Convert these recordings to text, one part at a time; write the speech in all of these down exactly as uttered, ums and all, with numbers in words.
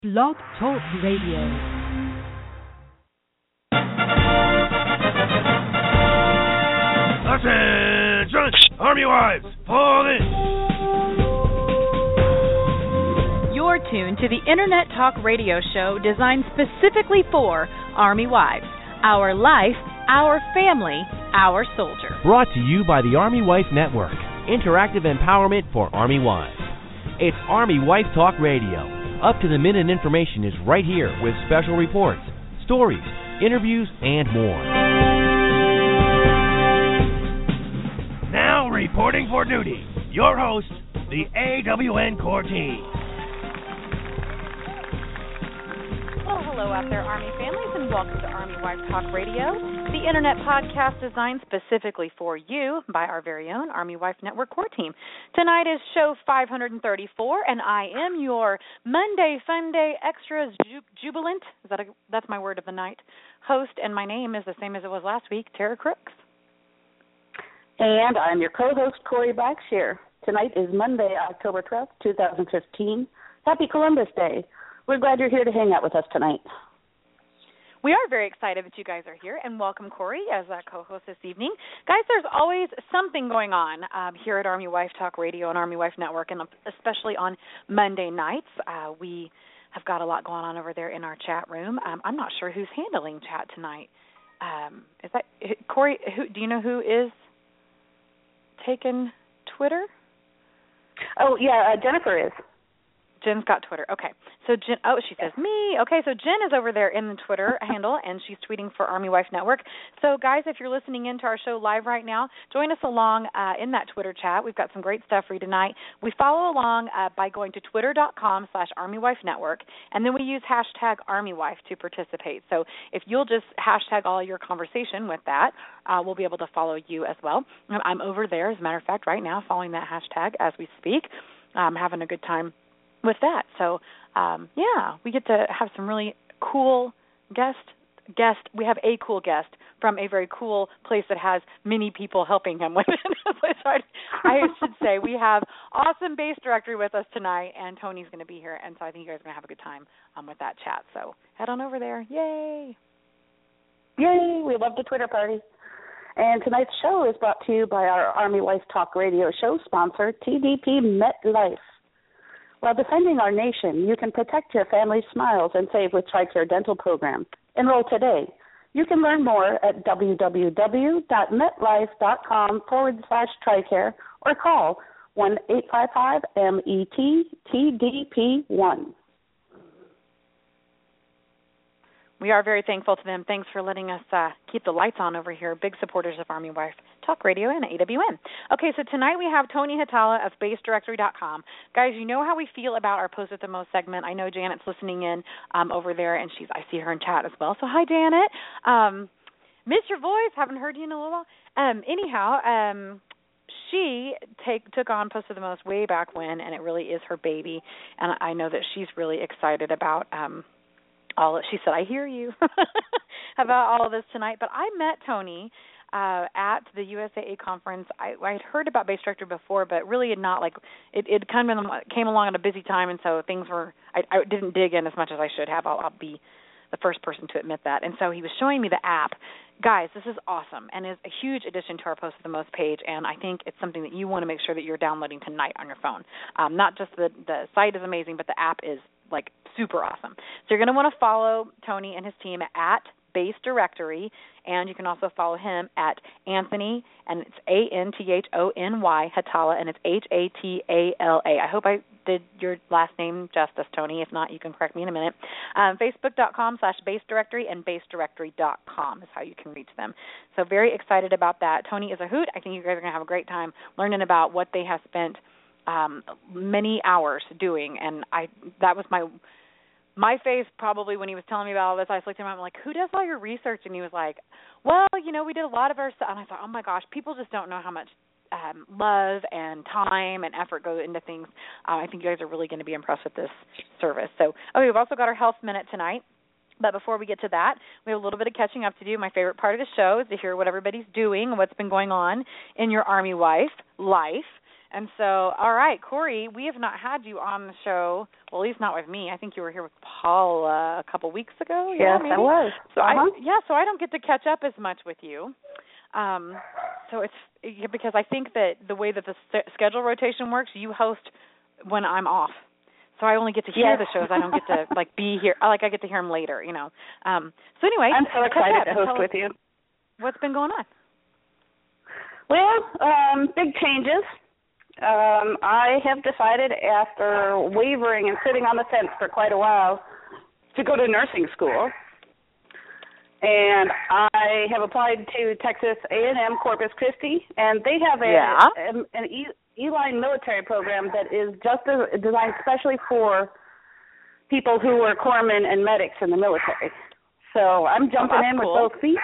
Blog Talk Radio. Attention, Army wives, fall in. You're tuned to the Internet Talk Radio show designed specifically for Army wives. Our life, our family, our soldier. Brought to you by the Army Wife Network. Interactive empowerment for Army wives. It's Army Wife Talk Radio. Up-to-the-minute information is right here with special reports, stories, interviews, and more. Now reporting for duty, your host, the A W N Core Team. Well, hello out there, Army families, and welcome to Army Wife Talk Radio, the Internet podcast designed specifically for you by our very own Army Wife Network Core Team. Tonight is show five hundred thirty-four, and I am your Monday, Sunday, extra ju- jubilant, is that a, that's my word of the night, host, and my name is the same as it was last week, Tara Crooks. And I'm your co-host, Corey Blackshear. Tonight is Monday, October twelfth, twenty fifteen. Happy Columbus Day. We're glad you're here to hang out with us tonight. We are very excited that you guys are here, and welcome Corey as a co-host this evening. Guys, there's always something going on um, here at Army Wife Talk Radio and Army Wife Network, and especially on Monday nights. Uh, we have got a lot going on over there in our chat room. Um, I'm not sure who's handling chat tonight. Um, is that Corey? Who, do you know who is taking Twitter? Oh, yeah, uh, Jennifer is. Jen's got Twitter. Okay. So Jen, oh, she says me. Okay, so Jen is over there in the Twitter handle, and she's tweeting for Army Wife Network. So, guys, if you're listening into our show live right now, join us along uh, in that Twitter chat. We've got some great stuff for you tonight. We follow along uh, by going to twitter.com slash Army Wife Network, and then we use hashtag Army Wife to participate. So if you'll just hashtag all your conversation with that, uh, we'll be able to follow you as well. I'm over there, as a matter of fact, right now, following that hashtag as we speak. I'm having a good time with that. So, um, yeah, we get to have some really cool guest, guest. We have a cool guest from a very cool place that has many people helping him with it. I, I should say we have awesome base directory with us tonight, and Tony's going to be here, and so I think you guys are going to have a good time um, with that chat. So head on over there. Yay! Yay! We love the Twitter party. And tonight's show is brought to you by our Army Wife Talk Radio show sponsor, T D P MetLife. While defending our nation, you can protect your family's smiles and save with TRICARE Dental Program. Enroll today. You can learn more at www.metlife.com forward slash TRICARE or call one eight five five M E T T D P one. We are very thankful to them. Thanks for letting us uh, keep the lights on over here. Big supporters of Army Wife Talk Radio and A W N. Okay, so tonight we have Tony Hatala of base directory dot com. Guys, you know how we feel about our Post with the Most segment. I know Janet's listening in um, over there, and she's I see her in chat as well. So hi, Janet. Um, miss your voice. Haven't heard you in a little while. Um, anyhow, um, she take, took on Post with the Most way back when, and it really is her baby. And I know that she's really excited about um, all. She said, I hear you about all of this tonight. But I met Tony Uh, at the U S A A conference. I, I had heard about Base Directory before, but really had not, like, it, it kind of came along at a busy time, and so things were, I, I didn't dig in as much as I should have. I'll, I'll be the first person to admit that. And so he was showing me the app. Guys, this is awesome, and is a huge addition to our Post with the Most page, and I think it's something that you want to make sure that you're downloading tonight on your phone. Um, not just the, the site is amazing, but the app is, like, super awesome. So you're going to want to follow Tony and his team at Base Directory, and you can also follow him at Anthony, and it's A N T H O N Y, Hatala, and it's H A T A L A. I hope I did your last name justice, Tony. If not, you can correct me in a minute. Um, Facebook.com slash Base Directory and Base Directory dot com is how you can reach them. So very excited about that. Tony is a hoot. I think you guys are going to have a great time learning about what they have spent um, many hours doing, and I that was my... My face probably when he was telling me about all this, I was looking at him, I'm like, who does all your research? And he was like, well, you know, we did a lot of our stuff. And I thought, oh, my gosh, people just don't know how much um, love and time and effort go into things. Uh, I think you guys are really going to be impressed with this service. So, oh, we've also got our Health Minute tonight. But before we get to that, we have a little bit of catching up to do. My favorite part of the show is to hear what everybody's doing and what's been going on in your Army wife life. And so, all right, Corey, we have not had you on the show. Well, at least not with me. I think you were here with Paul uh, a couple weeks ago. Yes, yeah, I was. So uh-huh. I, yeah, so I don't get to catch up as much with you. Um, so it's because I think that the way that the st- schedule rotation works, you host when I'm off. So I only get to hear yes. the shows. I don't get to like be here. Like I get to hear them later, you know. Um, so anyway, I'm so excited to host us, with you. What's been going on? Well, um, big changes. Um, I have decided after wavering and sitting on the fence for quite a while to go to nursing school. And I have applied to Texas A and M Corpus Christi, and they have a, yeah. a an E- E-line military program that is just a, designed especially for people who are corpsmen and medics in the military. So I'm jumping oh, in cool. with both feet.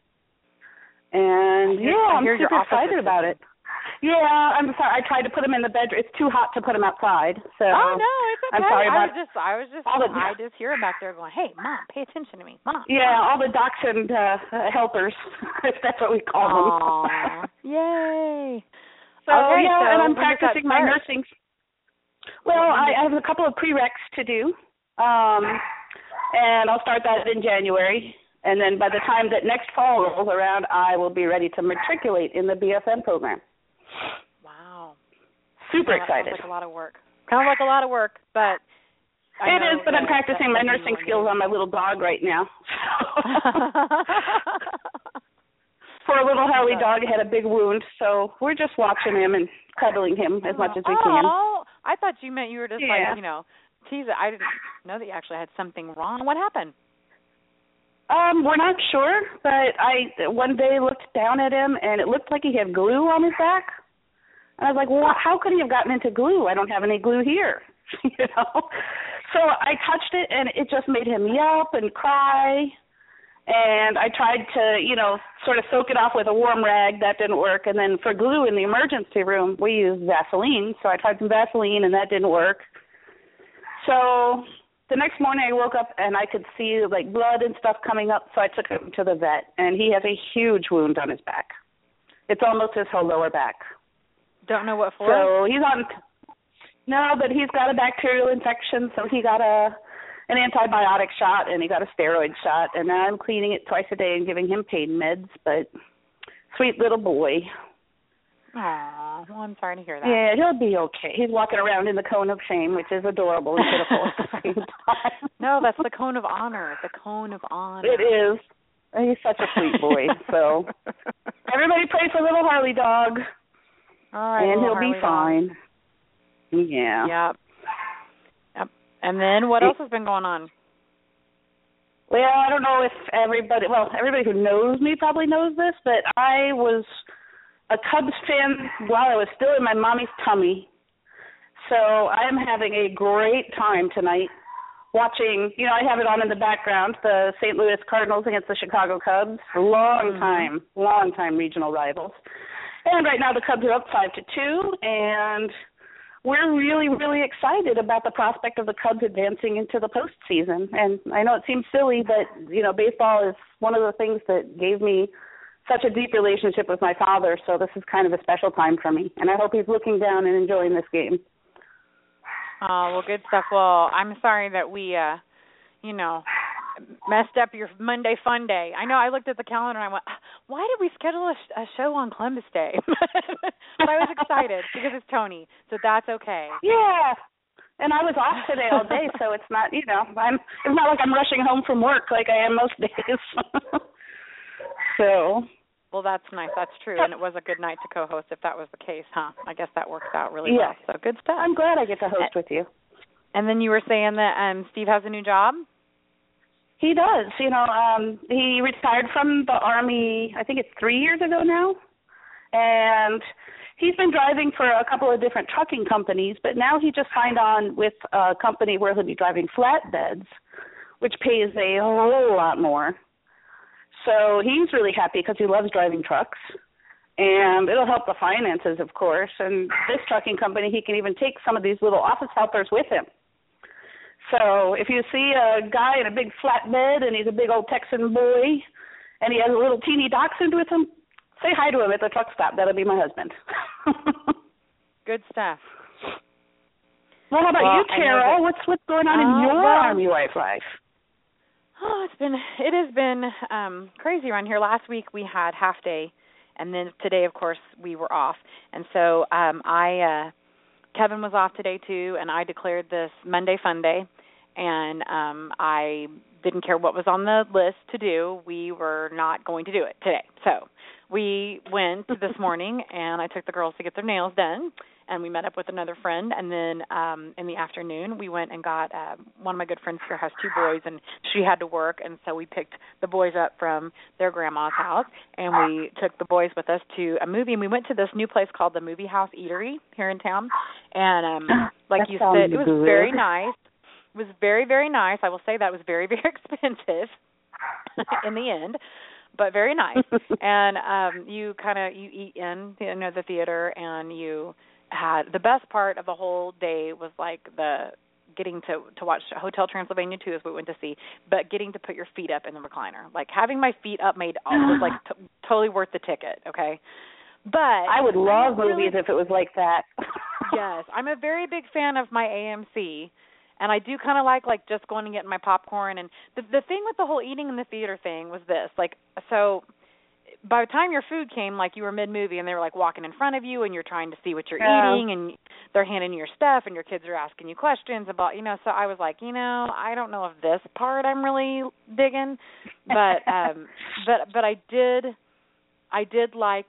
And, hear, yeah, I'm super excited about it. Yeah, I'm sorry. I tried to put them in the bedroom. It's too hot to put them outside. So oh no, it's okay. I'm sorry about I was just, I was just, all the, I just hear back there going, "Hey, Mom, pay attention to me, Mom." Yeah, Mom. all the dachshund uh, helpers, if that's what we call Aww. them. Yay! So okay, yeah, so and I'm when does that practicing my start? nursing. Well, I, I have a couple of prereqs to do, um, and I'll start that in January. And then by the time that next fall rolls around, I will be ready to matriculate in the B F M program. Wow. Super yeah, excited. Sounds like a lot of work. Kind of like a lot of work, but I it is. But I'm practicing my nursing skills on my little dog right now. Poor little Harley dog had a big wound, so we're just watching him and cuddling him as much as we can. Oh, I thought you meant you were just yeah. like, you know, tease it. I didn't know that you actually had something wrong. What happened? Um, we're not sure, but I one day looked down at him, and it looked like he had glue on his back. And I was like, well, how could he have gotten into glue? I don't have any glue here, you know. So I touched it, and it just made him yelp and cry. And I tried to, you know, sort of soak it off with a warm rag. That didn't work. And then for glue in the emergency room, we used Vaseline. So I tried some Vaseline, and that didn't work. So the next morning I woke up, and I could see, like, blood and stuff coming up. So I took him to the vet, and he has a huge wound on his back. It's almost his whole lower back. Don't know what for? So he's on – no, but he's got a bacterial infection, so he got a – an antibiotic shot, and he got a steroid shot, and now I'm cleaning it twice a day and giving him pain meds, but sweet little boy. Aw, well, I'm sorry to hear that. Yeah, he'll be okay. He's walking around in the cone of shame, which is adorable and pitiful at the same time. No, that's the cone of honor, the cone of honor. It is. He's such a sweet boy, so everybody pray for little Harley dog, All right, and he'll Harley be fine. Dog. Yeah. Yep. And then what else has been going on? Well, I don't know if everybody, well, everybody who knows me probably knows this, but I was a Cubs fan while I was still in my mommy's tummy. So I am having a great time tonight watching, you know, I have it on in the background, the Saint Louis Cardinals against the Chicago Cubs. Long time, long time regional rivals. And right now the Cubs are up five to two, and we're really, really excited about the prospect of the Cubs advancing into the postseason. And I know it seems silly, but, you know, baseball is one of the things that gave me such a deep relationship with my father, so this is kind of a special time for me. And I hope he's looking down and enjoying this game. Oh, well, good stuff. Well, I'm sorry that we, uh, you know, messed up your Monday fun day. I know I looked at the calendar and I went, why did we schedule a, sh- a show on Columbus Day? But I was excited because it's Tony, so that's okay. Yeah, and I was off today all day, so it's not, you know, I'm. It's not like I'm rushing home from work like I am most days. So. Well, that's nice. That's true, and it was a good night to co-host if that was the case, huh? I guess that works out really yeah. well. So good stuff. I'm glad I get to host and, with you. And then you were saying that um, Steve has a new job? He does. You know, um, he retired from the Army, I think it's three years ago now. And he's been driving for a couple of different trucking companies, but now he just signed on with a company where he'll be driving flatbeds, which pays a whole lot more. So he's really happy because he loves driving trucks. And it'll help the finances, of course. And this trucking company, he can even take some of these little office helpers with him. So if you see a guy in a big flatbed and he's a big old Texan boy and he has a little teeny dachshund with him, say hi to him at the truck stop. That'll be my husband. Good stuff. Well, how about well, you, Carol? That, what's what's going on uh, in your well, Army wife life? Oh, it's been it has been um, crazy around here. Last week we had half day, and then today, of course, we were off. And so um, I, uh, Kevin was off today too, and I declared this Monday Fun Day, and um, I didn't care what was on the list to do. We were not going to do it today. So we went this morning, and I took the girls to get their nails done. And we met up with another friend, and then um, in the afternoon we went and got uh, one of my good friends here has two boys, and she had to work, and so we picked the boys up from their grandma's house, and we took the boys with us to a movie, and we went to this new place called the Movie House Eatery here in town, and um, like that you said, it was good. very nice. It was very, very nice. I will say that it was very, very expensive in the end, but very nice. And um, you kind of you eat in you know the theater, and you had the best part of the whole day was like the getting to to watch Hotel Transylvania two is what we went to see, but getting to put your feet up in the recliner, like having my feet up made was like t- totally worth the ticket. Okay, but I would love really, movies if it was like that. Yes, I'm a very big fan of my A M C, and I do kind of like like just going and getting my popcorn. And the the thing with the whole eating in the theater thing was this, like so. By the time your food came, like you were mid-movie and they were like walking in front of you and you're trying to see what you're yeah. eating and they're handing you your stuff and your kids are asking you questions about, you know, so I was like, you know, I don't know if this part I'm really digging, but um but but I did I did like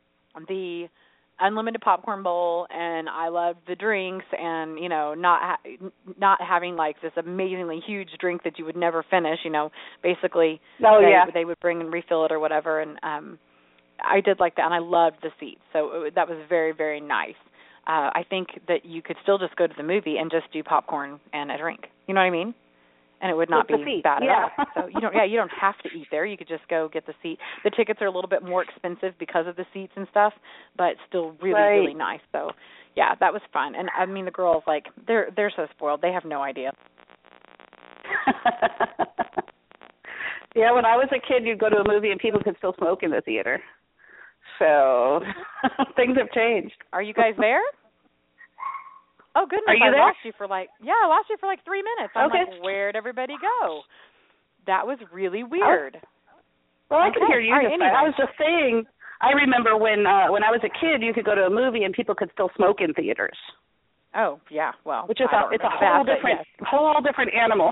the unlimited popcorn bowl, and I loved the drinks, and you know, not ha- not having like this amazingly huge drink that you would never finish. You know, basically, oh they, yeah, they would bring and refill it or whatever, and um, I did like that, and I loved the seats, so it, that was very very nice. Uh, I think that you could still just go to the movie and just do popcorn and a drink. You know what I mean? And it would not With be bad yeah. at all. So you don't, yeah, you don't have to eat there. You could just go get the seat. The tickets are a little bit more expensive because of the seats and stuff, but still really, right. really nice. So, yeah, that was fun. And I mean, the girls, like, they're they're so spoiled. They have no idea. Yeah, when I was a kid, you'd go to a movie and people could still smoke in the theater. So things have changed. Are you guys there? Oh, goodness, Are you I there? lost you for like, yeah, I lost you for like three minutes. I'm okay. like, where'd everybody go? That was really weird. Well, I okay. can hear you. All right, just anyway. I was just saying, I remember when uh, when I was a kid, you could go to a movie and people could still smoke in theaters. Oh, yeah, well, Which is I a, don't it's a remember whole that, different, yes. whole different animal.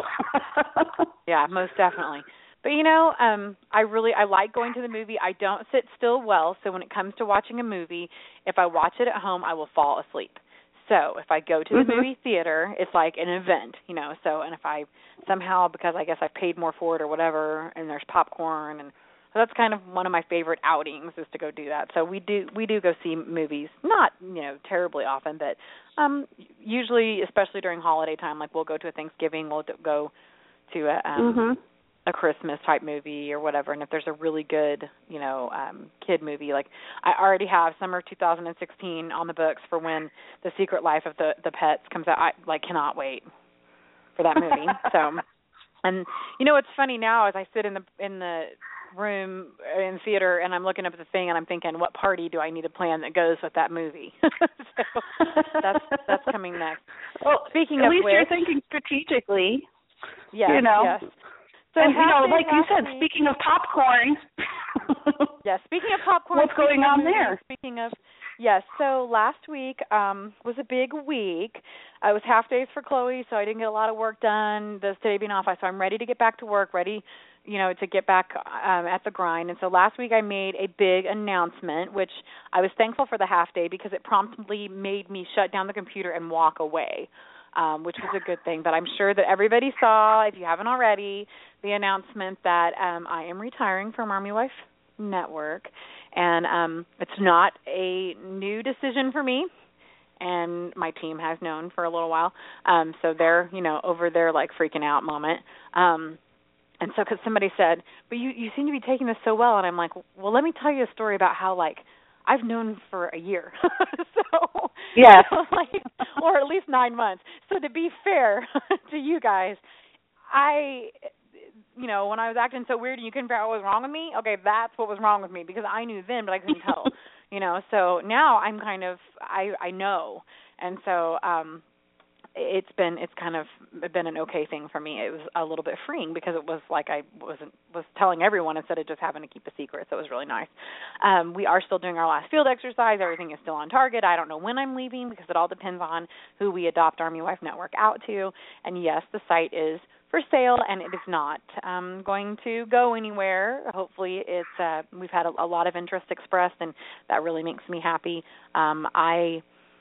Yeah, most definitely. But, you know, um, I really, I like going to the movie. I don't sit still well, so when it comes to watching a movie, if I watch it at home, I will fall asleep. So if I go to the mm-hmm. movie theater, it's like an event, you know. So, and if I somehow, because I guess I paid more for it or whatever, and there's popcorn, and so that's kind of one of my favorite outings is to go do that. So we do we do go see movies, not you know terribly often, but um, usually, especially during holiday time, like we'll go to a Thanksgiving, we'll go to a um, mm-hmm. a Christmas type movie or whatever, and if there's a really good, you know, um, kid movie, like I already have summer two thousand sixteen on the books for when The Secret Life of the the Pets comes out. I like cannot wait for that movie. So, and you know what's funny now is I sit in the in the room in the theater and I'm looking up at the thing and I'm thinking, what party do I need to plan that goes with that movie? So that's that's coming next. Well, speaking at of least which, you're thinking strategically. Yes, you know. Yes. So and, you know, like you said, week, speaking of popcorn. yeah, speaking of popcorn. What's going on movies, there? Speaking of, yes, so last week um, was a big week. Uh, it was half days for Chloe, so I didn't get a lot of work done. This today being off, so I'm ready to get back to work, ready, you know, to get back um, at the grind. And so last week I made a big announcement, which I was thankful for the half day because it promptly made me shut down the computer and walk away. Um, which was a good thing. But I'm sure that everybody saw, if you haven't already, the announcement that um, I am retiring from Army Wife Network. And um, it's not a new decision for me, and my team has known for a little while. Um, so they're, you know, over there like freaking out moment. Um, and so because somebody said, but you, you seem to be taking this so well. And I'm like, well, let me tell you a story about how, like, I've known for a year, so yes, like, or at least nine months. So to be fair to you guys, I, you know, when I was acting so weird and you couldn't figure out what was wrong with me, okay, that's what was wrong with me because I knew then, but I couldn't tell you know. So now I'm kind of I I know, and so um, it's been it's kind of been an okay thing for me. It was a little bit freeing because it was like I wasn't was telling everyone instead of just having to keep a secret. So it was really nice. Um, we are still doing our last field exercise. Everything is still on target. I don't know when I'm leaving because it all depends on who we adopt Army Wife Network out to. And yes, the site is for sale, and it is not um, going to go anywhere. Hopefully, it's uh, we've had a, a lot of interest expressed, and that really makes me happy. Um, I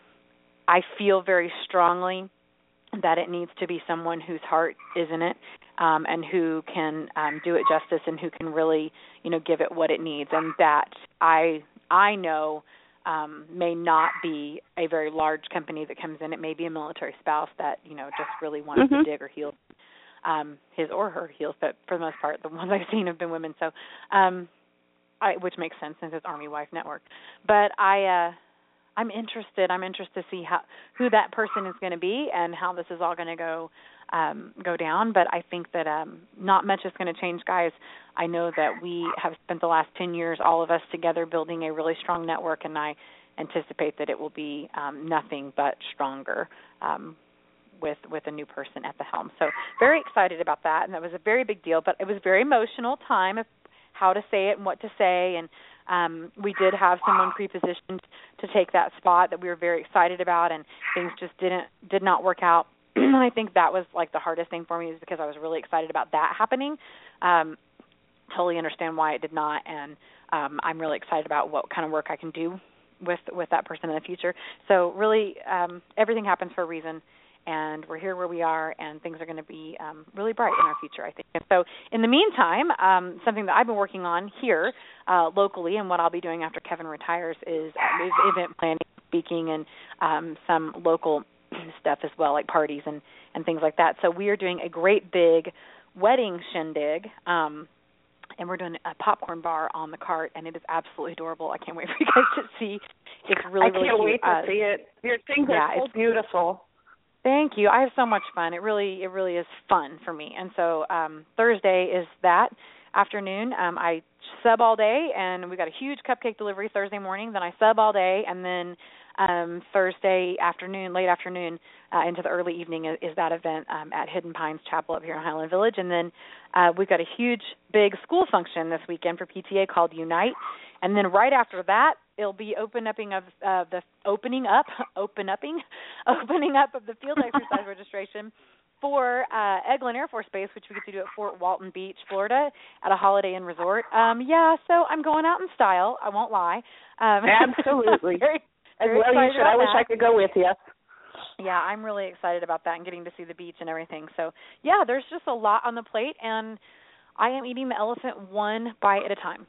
I feel very strongly that it needs to be someone whose heart is in it, um, and who can um, do it justice, and who can really, you know, give it what it needs. And that I I know um, may not be a very large company that comes in. It may be a military spouse that, you know, just really wants mm-hmm. to dig her heels. Um, his or her heels, but for the most part, the ones I've seen have been women. So, um, I, which makes sense since it's Army Wife Network. But I, uh, I'm interested. I'm interested to see how who that person is going to be and how this is all going to go um, go down. But I think that um, not much is going to change, guys. I know that we have spent the last ten years, all of us together, building a really strong network, and I anticipate that it will be um, nothing but stronger. Um, with with a new person at the helm. So very excited about that, and that was a very big deal, but it was a very emotional time of how to say it and what to say, and um, we did have someone pre-positioned to take that spot that we were very excited about, and things just didn't did not work out. And I think that was like the hardest thing for me, is because I was really excited about that happening. Um, totally understand why it did not, and um, I'm really excited about what kind of work I can do with with that person in the future. So really, um, everything happens for a reason. And we're here where we are, and things are going to be um, really bright in our future, I think. And so in the meantime, um, something that I've been working on here uh, locally, and what I'll be doing after Kevin retires, is, uh, is event planning, speaking, and um, some local stuff as well, like parties and, and things like that. So we are doing a great big wedding shindig, um, and we're doing a popcorn bar on the cart, and it is absolutely adorable. I can't wait for you guys to see. It's really, really cute. I can't wait to uh, see it. Your things yeah, are so beautiful. Thank you. I have so much fun. It really, it really is fun for me. And so um, Thursday is that afternoon. Um, I sub all day, and we got a huge cupcake delivery Thursday morning. Then I sub all day, and then um, Thursday afternoon, late afternoon, uh, into the early evening is, is that event um, at Hidden Pines Chapel up here in Highland Village. And then uh, we've got a huge, big school function this weekend for P T A called Unite. And then right after that, it'll be open upping of uh, the opening up, open upping, opening up of the field exercise registration for uh, Eglin Air Force Base, which we get to do at Fort Walton Beach, Florida, at a Holiday Inn resort. Um, yeah, so I'm going out in style. I won't lie. Um, Absolutely. very, As very well you should. I wish that. I could go with you. Yeah, I'm really excited about that and getting to see the beach and everything. So, yeah, there's just a lot on the plate, and I am eating the elephant one bite at a time.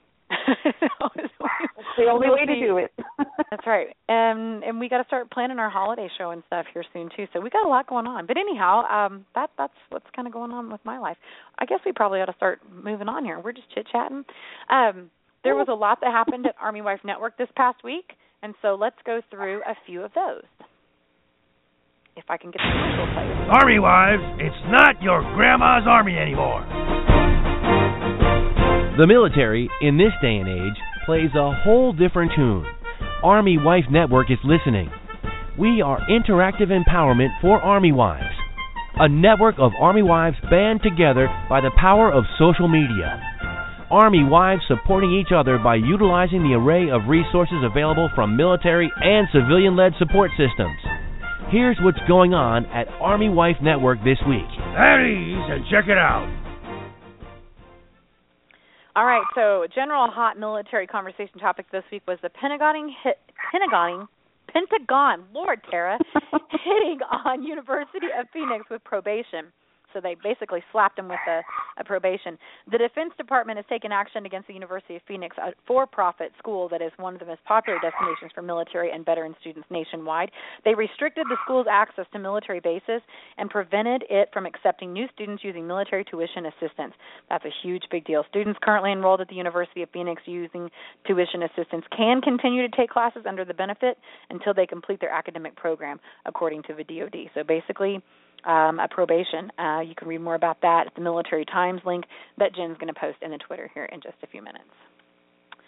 That's the only way to do it. That's right. And and we got to start planning our holiday show and stuff here soon too. So we got a lot going on. But anyhow, um, that that's what's kind of going on with my life. I guess we probably ought to start moving on here. We're just chit chatting. Um, there was a lot that happened at Army Wife Network this past week, and so let's go through a few of those. If I can get the commercial played. Army Wives, it's not your grandma's army anymore. The military, in this day and age, plays a whole different tune. Army Wife Network is listening. We are interactive empowerment for Army Wives, a network of Army Wives band together by the power of social media. Army Wives supporting each other by utilizing the array of resources available from military and civilian-led support systems. Here's what's going on at Army Wife Network this week. At ease and check it out. All right, so general hot military conversation topic this week was the Pentagoning hit, Pentagoning, Pentagon, Lord Tara, hitting on University of Phoenix with probation. So they basically slapped him with a, a probation. The Defense Department has taken action against the University of Phoenix, a for-profit school that is one of the most popular destinations for military and veteran students nationwide. They restricted the school's access to military bases and prevented it from accepting new students using military tuition assistance. That's a huge big deal. Students currently enrolled at the University of Phoenix using tuition assistance can continue to take classes under the benefit until they complete their academic program, according to the D O D. So basically, Um, a probation. Uh, you can read more about that at the Military Times link that Jen's going to post in the Twitter here in just a few minutes.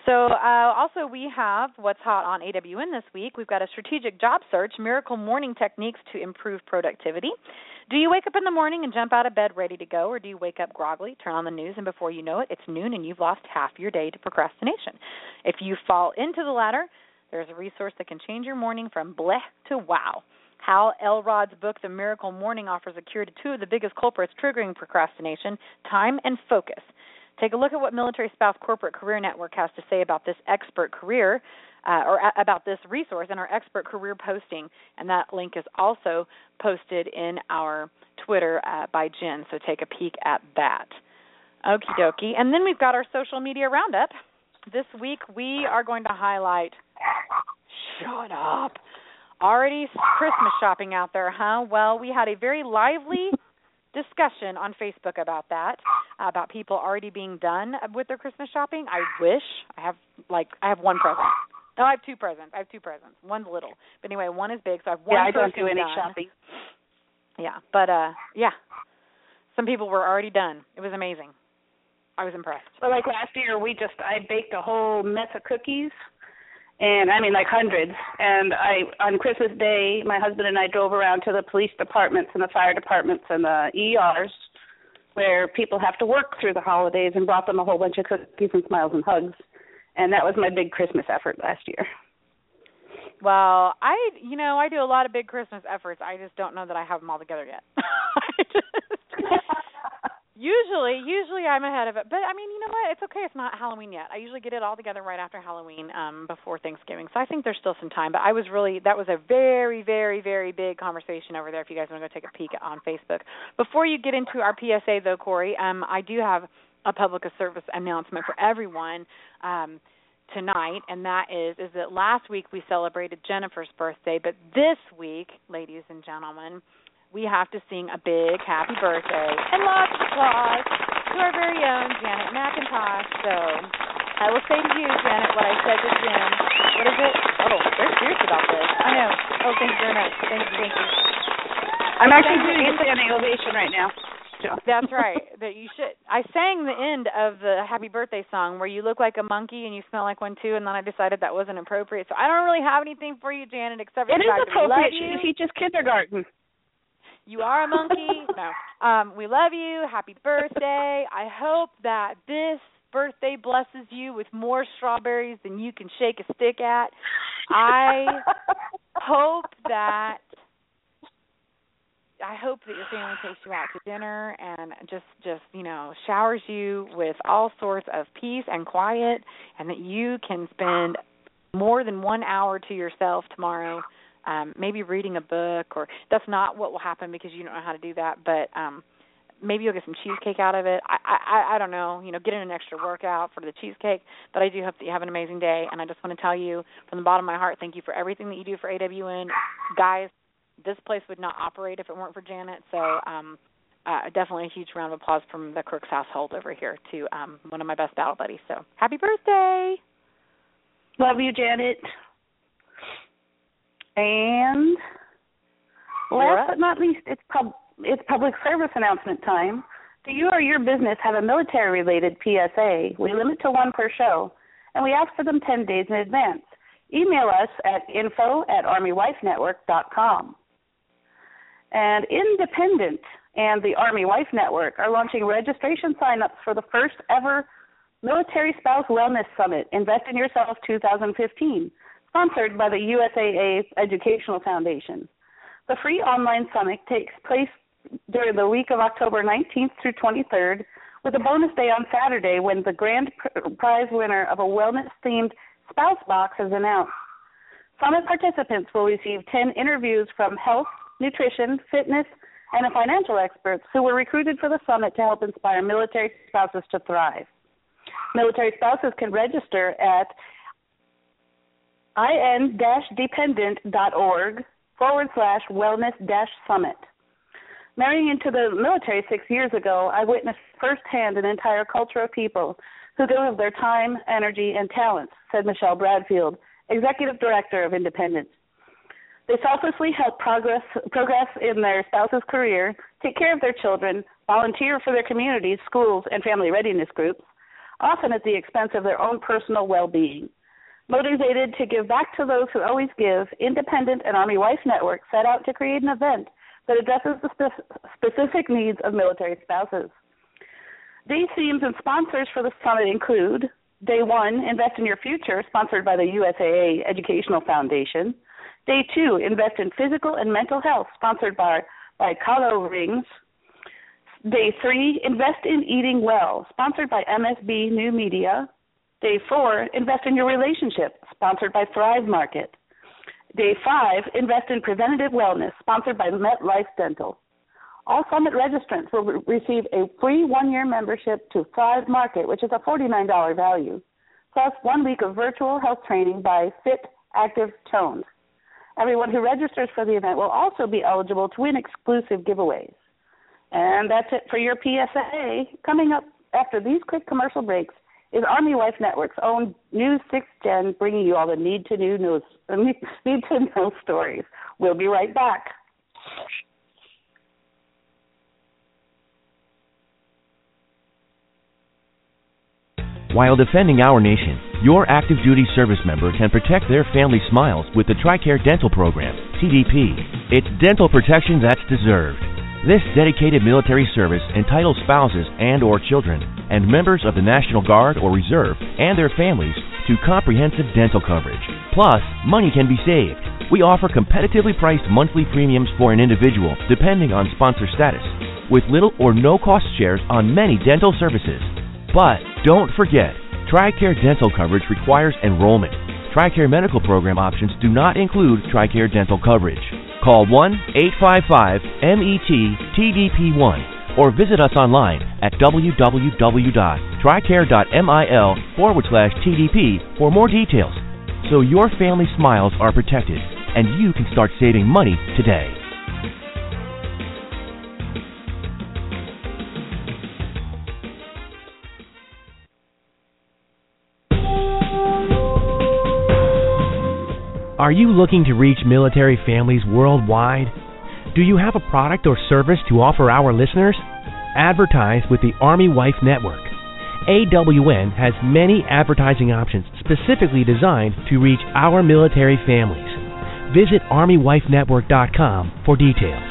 So uh, also we have what's hot on A W N this week. We've got a strategic job search, miracle morning techniques to improve productivity. Do you wake up in the morning and jump out of bed ready to go, or do you wake up groggily, turn on the news, and before you know it, it's noon and you've lost half your day to procrastination? If you fall into the latter, there's a resource that can change your morning from bleh to wow. Hal Elrod's book, The Miracle Morning, offers a cure to two of the biggest culprits triggering procrastination, time and focus. Take a look at what Military Spouse Corporate Career Network has to say about this expert career, uh, or a- about this resource in our expert career posting, and that link is also posted in our Twitter uh, by Jen, so take a peek at that. Okie dokie. And then we've got our social media roundup. This week we are going to highlight, shut up, already Christmas shopping out there, huh? Well, we had a very lively discussion on Facebook about that, about people already being done with their Christmas shopping. I wish. I have, like, I have one present. No, I have two presents. I have two presents. One's little. But anyway, one is big, so I have one Yeah, I person don't do any done. shopping. Yeah, but, uh, yeah, some people were already done. It was amazing. I was impressed. Well, like last year, we just, I baked a whole mess of cookies. And, I mean, like hundreds. And I, on Christmas Day, my husband and I drove around to the police departments and the fire departments and the E Rs where people have to work through the holidays, and brought them a whole bunch of cookies and smiles and hugs. And that was my big Christmas effort last year. Well, I, you know, I do a lot of big Christmas efforts. I just don't know that I have them all together yet. I just, Usually, usually I'm ahead of it. But, I mean, you know what? It's okay. It's not Halloween yet. I usually get it all together right after Halloween, um, before Thanksgiving. So I think there's still some time. But I was really, that was a very, very, very big conversation over there if you guys want to go take a peek on Facebook. Before you get into our P S A, though, Corey, um, I do have a public service announcement for everyone um, tonight, and that is, is that last week we celebrated Jennifer's birthday. But this week, ladies and gentlemen, we have to sing a big happy birthday and lots of applause to our very own Janet McIntosh. So I will say to you, Janet, what I said to Jen. What is it? Oh, they're serious about this. I know. Oh, thank you very much. Thank you, thank you. I'm actually doing a standing ovation right now. So. That's right. That you should. I sang the end of the happy birthday song where you look like a monkey and you smell like one too, and then I decided that wasn't appropriate. So I don't really have anything for you, Janet, except for it the is fact appropriate. that we love you. She teaches kindergarten. You are a monkey. No. Um, we love you. Happy birthday. I hope that this birthday blesses you with more strawberries than you can shake a stick at. I hope that I hope that your family takes you out to dinner and just, just, you know, showers you with all sorts of peace and quiet, and that you can spend more than one hour to yourself tomorrow. Um, maybe reading a book, or that's not what will happen because you don't know how to do that, but um, maybe you'll get some cheesecake out of it. I, I I don't know, you know, get in an extra workout for the cheesecake, but I do hope that you have an amazing day, and I just want to tell you from the bottom of my heart, thank you for everything that you do for A W N. Guys, this place would not operate if it weren't for Janet, so um, uh, definitely a huge round of applause from the Crooks household over here to um, one of my best battle buddies. So happy birthday. Love you, Janet. And last but not least, it's pub it's public service announcement time. Do you or your business have a military-related P S A? We limit to one per show, and we ask for them ten days in advance. Email us at info at army wife network dot com. And Independent and the Army Wife Network are launching registration sign-ups for the first ever Military Spouse Wellness Summit, Invest in Yourself twenty fifteen. Sponsored by the U S A A Educational Foundation. The free online summit takes place during the week of October nineteenth through twenty-third, with a bonus day on Saturday when the grand prize winner of a wellness-themed spouse box is announced. Summit participants will receive ten interviews from health, nutrition, fitness, and financial experts who were recruited for the summit to help inspire military spouses to thrive. Military spouses can register at in-dependent.org forward slash wellness dash summit. Marrying into the military six years ago, I witnessed firsthand an entire culture of people who give of their time, energy, and talents, said Michelle Bradfield, Executive Director of Independence. They selflessly help progress, progress in their spouse's career, take care of their children, volunteer for their communities, schools, and family readiness groups, often at the expense of their own personal well-being. Motivated to give back to those who always give, Independent and Army Wife Network set out to create an event that addresses the spe- specific needs of military spouses. These themes and sponsors for the summit include Day one, Invest in Your Future, sponsored by the U S A A Educational Foundation. Day two, Invest in Physical and Mental Health, sponsored by, by Kahlo Rings. Day three, Invest in Eating Well, sponsored by M S B New Media. Day four, Invest in Your Relationship, sponsored by Thrive Market. Day five, Invest in Preventative Wellness, sponsored by MetLife Dental. All summit registrants will re- receive a free one-year membership to Thrive Market, which is a forty-nine dollars value, plus one week of virtual health training by Fit Active Tones. Everyone who registers for the event will also be eligible to win exclusive giveaways. And that's it for your P S A. Coming up after these quick commercial breaks is Army Wife Network's own News six Gen, bringing you all the need-to-know news, need-to-know stories. We'll be right back. While defending our nation, your active duty service member can protect their family smiles with the TRICARE Dental Program, T D P. It's dental protection that's deserved. This dedicated military service entitles spouses and or children and members of the National Guard or Reserve and their families to comprehensive dental coverage. Plus, money can be saved. We offer competitively priced monthly premiums for an individual depending on sponsor status, with little or no cost shares on many dental services. But don't forget, TRICARE dental coverage requires enrollment. TRICARE medical program options do not include TRICARE dental coverage. Call one eight five five M E T T D P one or visit us online at www.tricare.mil forward slash TDP for more details, so your family smiles are protected and you can start saving money today. Are you looking to reach military families worldwide? Do you have a product or service to offer our listeners? Advertise with the Army Wife Network. A W N has many advertising options specifically designed to reach our military families. Visit army wife network dot com for details.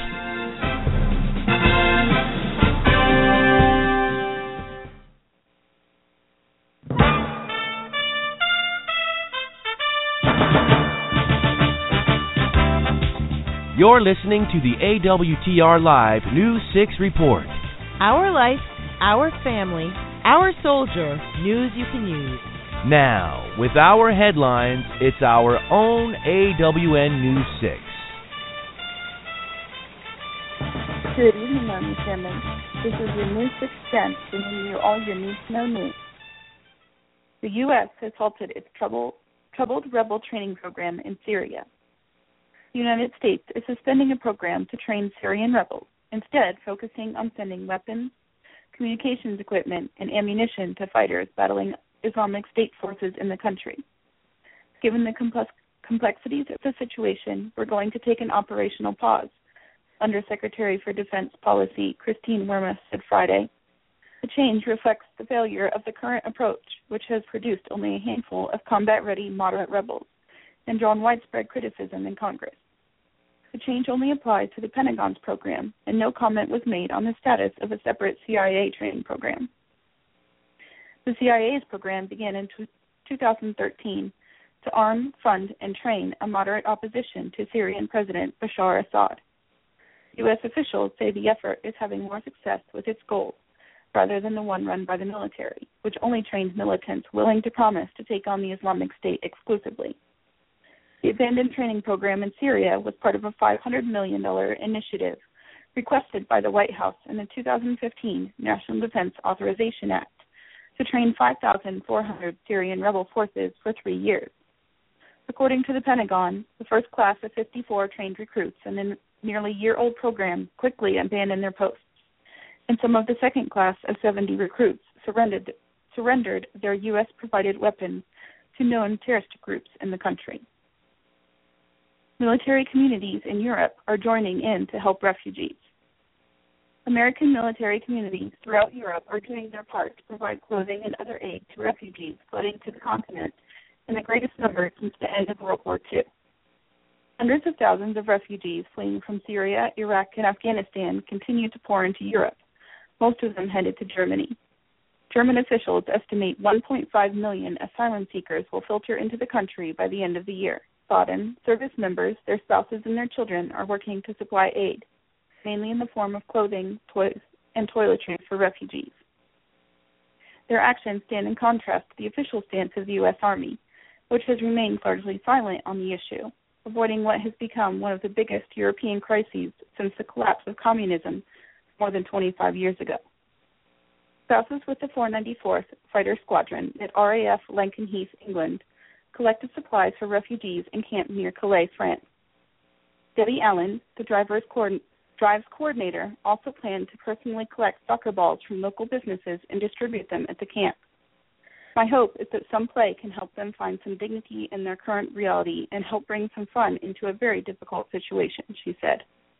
You're listening to the A W T R Live News six Report. Our life, our family, our soldier, news you can use. Now, with our headlines, it's our own A W N News six. Good evening, Army family. This is your News six Gen, bringing you all your need-to-know news. The U S has halted its trouble, troubled rebel training program in Syria. The United States is suspending a program to train Syrian rebels, instead focusing on sending weapons, communications equipment, and ammunition to fighters battling Islamic State forces in the country. Given the complex complexities of the situation, we're going to take an operational pause, Undersecretary for Defense Policy Christine Wormuth said Friday. The change reflects the failure of the current approach, which has produced only a handful of combat-ready moderate rebels and drawn widespread criticism in Congress. The change only applies to the Pentagon's program, and no comment was made on the status of a separate C I A training program. The C I A's program began in two thousand thirteen to arm, fund, and train a moderate opposition to Syrian President Bashar Assad. U S officials say the effort is having more success with its goals rather than the one run by the military, which only trains militants willing to promise to take on the Islamic State exclusively. The abandoned training program in Syria was part of a five hundred million dollars initiative requested by the White House in the two thousand fifteen National Defense Authorization Act to train five thousand four hundred Syrian rebel forces for three years. According to the Pentagon, the first class of fifty-four trained recruits in the nearly year-old program quickly abandoned their posts, and some of the second class of seventy recruits surrendered, surrendered their U S-provided weapons to known terrorist groups in the country. Military communities in Europe are joining in to help refugees. American military communities throughout Europe are doing their part to provide clothing and other aid to refugees flooding to the continent in the greatest numbers since the end of World War Two. Hundreds of thousands of refugees fleeing from Syria, Iraq, and Afghanistan continue to pour into Europe, most of them headed to Germany. German officials estimate one point five million asylum seekers will filter into the country by the end of the year. Baden, service members, their spouses, and their children are working to supply aid, mainly in the form of clothing, toys, and toiletries for refugees. Their actions stand in contrast to the official stance of the U S Army, which has remained largely silent on the issue, avoiding what has become one of the biggest European crises since the collapse of communism more than twenty-five years ago. Spouses with the four ninety-fourth Fighter Squadron at R A F Lakenheath, England, collected supplies for refugees encamped near Calais, France. Debbie Allen, the driver's coordin- drives coordinator, also planned to personally collect soccer balls from local businesses and distribute them at the camp. My hope is that some play can help them find some dignity in their current reality and help bring some fun into a very difficult situation, she said.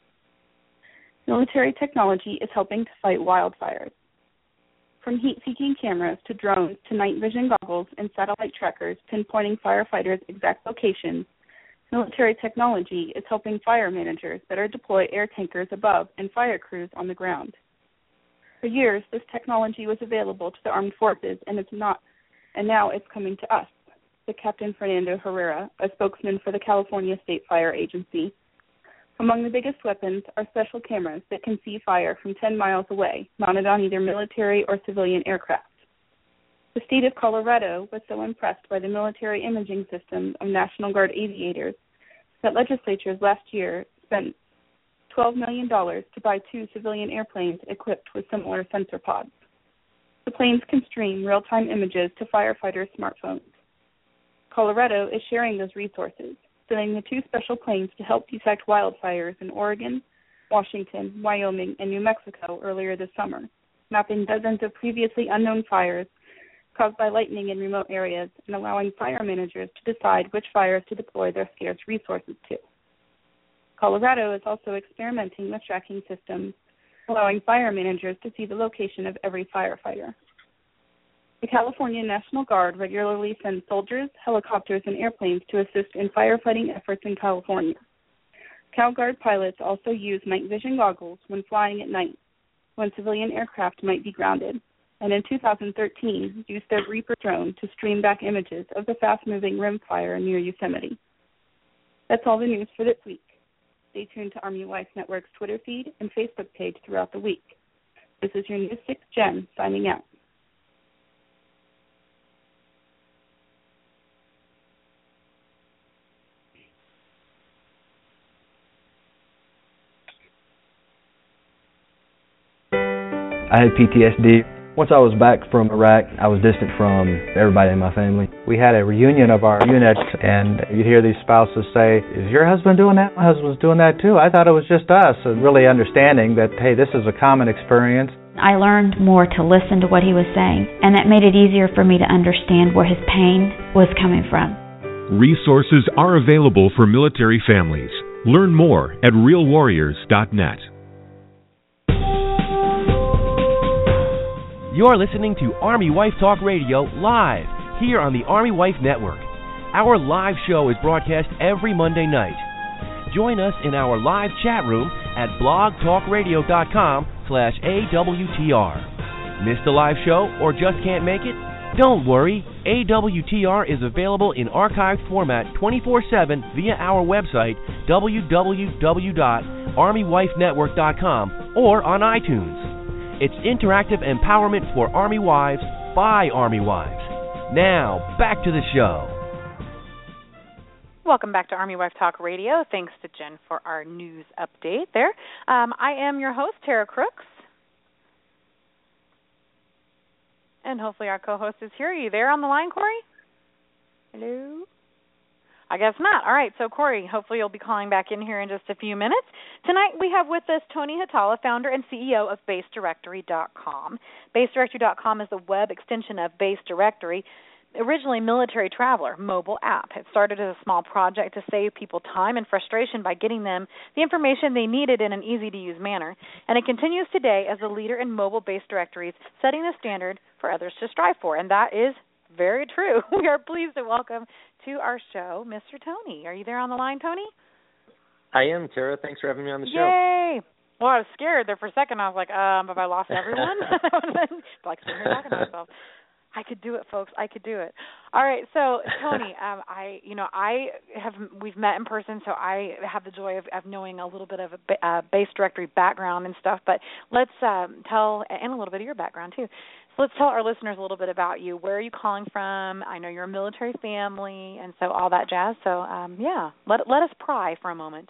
Military technology is helping to fight wildfires. From heat-seeking cameras to drones to night vision goggles and satellite trackers pinpointing firefighters' exact locations, military technology is helping fire managers better deploy air tankers above and fire crews on the ground. For years, this technology was available to the armed forces, and it's not, and now it's coming to us, said Captain Fernando Herrera, a spokesman for the California State Fire Agency. Among the biggest weapons are special cameras that can see fire from ten miles away, mounted on either military or civilian aircraft. The state of Colorado was so impressed by the military imaging system of National Guard aviators that legislatures last year spent twelve million dollars to buy two civilian airplanes equipped with similar sensor pods. The planes can stream real-time images to firefighters' smartphones. Colorado is sharing those resources, sending the two special planes to help detect wildfires in Oregon, Washington, Wyoming, and New Mexico earlier this summer, mapping dozens of previously unknown fires caused by lightning in remote areas and allowing fire managers to decide which fires to deploy their scarce resources to. Colorado is also experimenting with tracking systems, allowing fire managers to see the location of every firefighter. The California National Guard regularly sends soldiers, helicopters, and airplanes to assist in firefighting efforts in California. CalGuard pilots also use night vision goggles when flying at night, when civilian aircraft might be grounded, and in two thousand thirteen used their Reaper drone to stream back images of the fast-moving rim fire near Yosemite. That's all the news for this week. Stay tuned to Army Wife Network's Twitter feed and Facebook page throughout the week. This is your News six Jen signing out. I had P T S D. Once I was back from Iraq, I was distant from everybody in my family. We had a reunion of our units, and you'd hear these spouses say, "Is your husband doing that? My husband's doing that too. I thought it was just us." And really understanding that, hey, this is a common experience. I learned more to listen to what he was saying, and that made it easier for me to understand where his pain was coming from. Resources are available for military families. Learn more at real warriors dot net. You're listening to Army Wife Talk Radio live here on the Army Wife Network. Our live show is broadcast every Monday night. Join us in our live chat room at blog talk radio dot com slash A W T R. Missed a live show or just can't make it? Don't worry. A W T R is available in archived format twenty-four seven via our website, w w w dot army wife network dot com, or on iTunes. It's interactive empowerment for Army wives by Army wives. Now, back to the show. Welcome back to Army Wife Talk Radio. Thanks to Jen for our news update there. Um, I am your host, Tara Crooks. And hopefully our co-host is here. Are you there on the line, Corey? Hello? I guess not. All right, so Corey, hopefully you'll be calling back in here in just a few minutes. Tonight we have with us Tony Hatala, founder and C E O of base directory dot com. base directory dot com is the web extension of Base Directory. originally Military Traveler mobile app. It started as a small project to save people time and frustration by getting them the information they needed in an easy-to-use manner, and it continues today as a leader in mobile-based directories, setting the standard for others to strive for, and that is very true. We are pleased to welcome to our show Mister Tony. Are you there on the line, Tony? I am, Tara. Thanks for having me on the show. Yay! Well, I was scared there for a second. I was like, um, have I lost everyone? Like sitting here talking to myself. I could do it, folks. I could do it. All right. So, Tony, um, I, you know, I have we've met in person, so I have the joy of, of knowing a little bit of a uh, base directory background and stuff. But let's um, tell, and a little bit of your background too. So let's tell our listeners a little bit about you. Where are you calling from? I know you're a military family, and so all that jazz. So, um, yeah, let let us pry for a moment.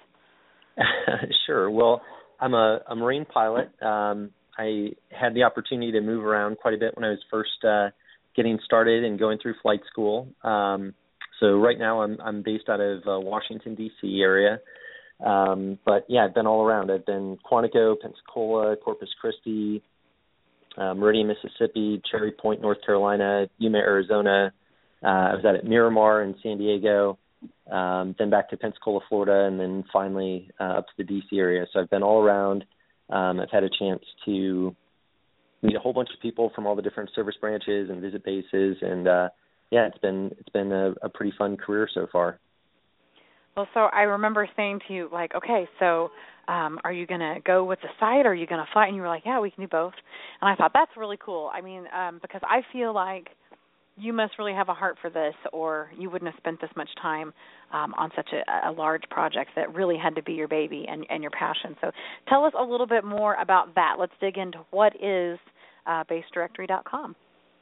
Sure. Well, I'm a, a Marine pilot. Um, I had the opportunity to move around quite a bit when I was first uh, getting started and going through flight school. Um, so right now I'm I'm based out of uh, Washington, D C area. Um, but, yeah, I've been all around. I've been Quantico, Pensacola, Corpus Christi, uh, Meridian, Mississippi, Cherry Point, North Carolina, Yuma, Arizona. Uh, I was out at Miramar in San Diego, um, then back to Pensacola, Florida, and then finally uh, up to the D C area. So I've been all around. Um, I've had a chance to meet a whole bunch of people from all the different service branches and visit bases, and uh, yeah, it's been it's been a, a pretty fun career so far. Well, so I remember saying to you, like, okay, so um, are you going to go with the site or are you going to fly? And you were like, yeah, we can do both. And I thought that's really cool. I mean, um, because I feel like you must really have a heart for this, or you wouldn't have spent this much time um, on such a, a large project that really had to be your baby and, and your passion. So tell us a little bit more about that. Let's dig into what is uh, base directory dot com.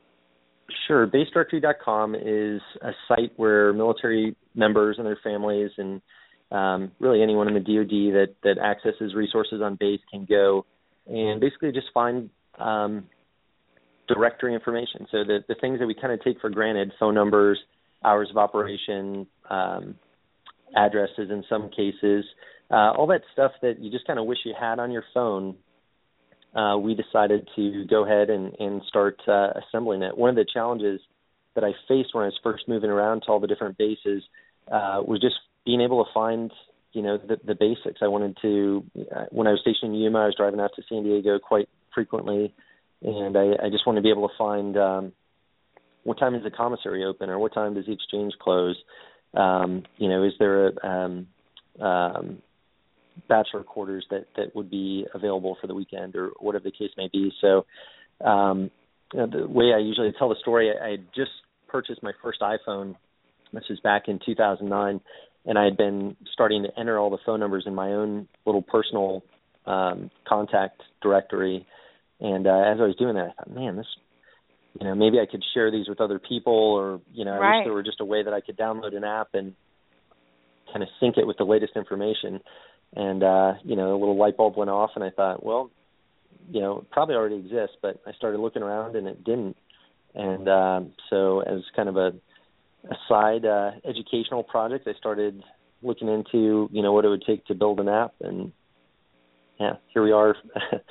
Sure. base directory dot com is a site where military members and their families and um, really anyone in the D O D that, that accesses resources on base can go and basically just find um, directory information. So the, the things that we kind of take for granted, phone numbers, hours of operation, um, addresses in some cases, uh, all that stuff that you just kind of wish you had on your phone, uh, we decided to go ahead and, and start uh, assembling it. One of the challenges that I faced when I was first moving around to all the different bases uh, was just being able to find, you know, the, the basics. I wanted to, uh, when I was stationed in Yuma, I was driving out to San Diego quite frequently, and I, I just wanted to be able to find um, what time is the commissary open or what time does the exchange close. Um, you know, is there a um, um, bachelor quarters that, that would be available for the weekend or whatever the case may be. So um, you know, the way I usually tell the story, I, I had just purchased my first iPhone. This was back in two thousand nine, and I had been starting to enter all the phone numbers in my own little personal um, contact directory. And uh, as I was doing that, I thought, man, this, you know, maybe I could share these with other people, or, you know, I right. wish there were just a way that I could download an app and kind of sync it with the latest information. And, uh, you know, a little light bulb went off, and I thought, well, you know, it probably already exists, but I started looking around, and it didn't. And um, so as kind of a, a side uh, educational project, I started looking into, you know, what it would take to build an app. And, yeah, here we are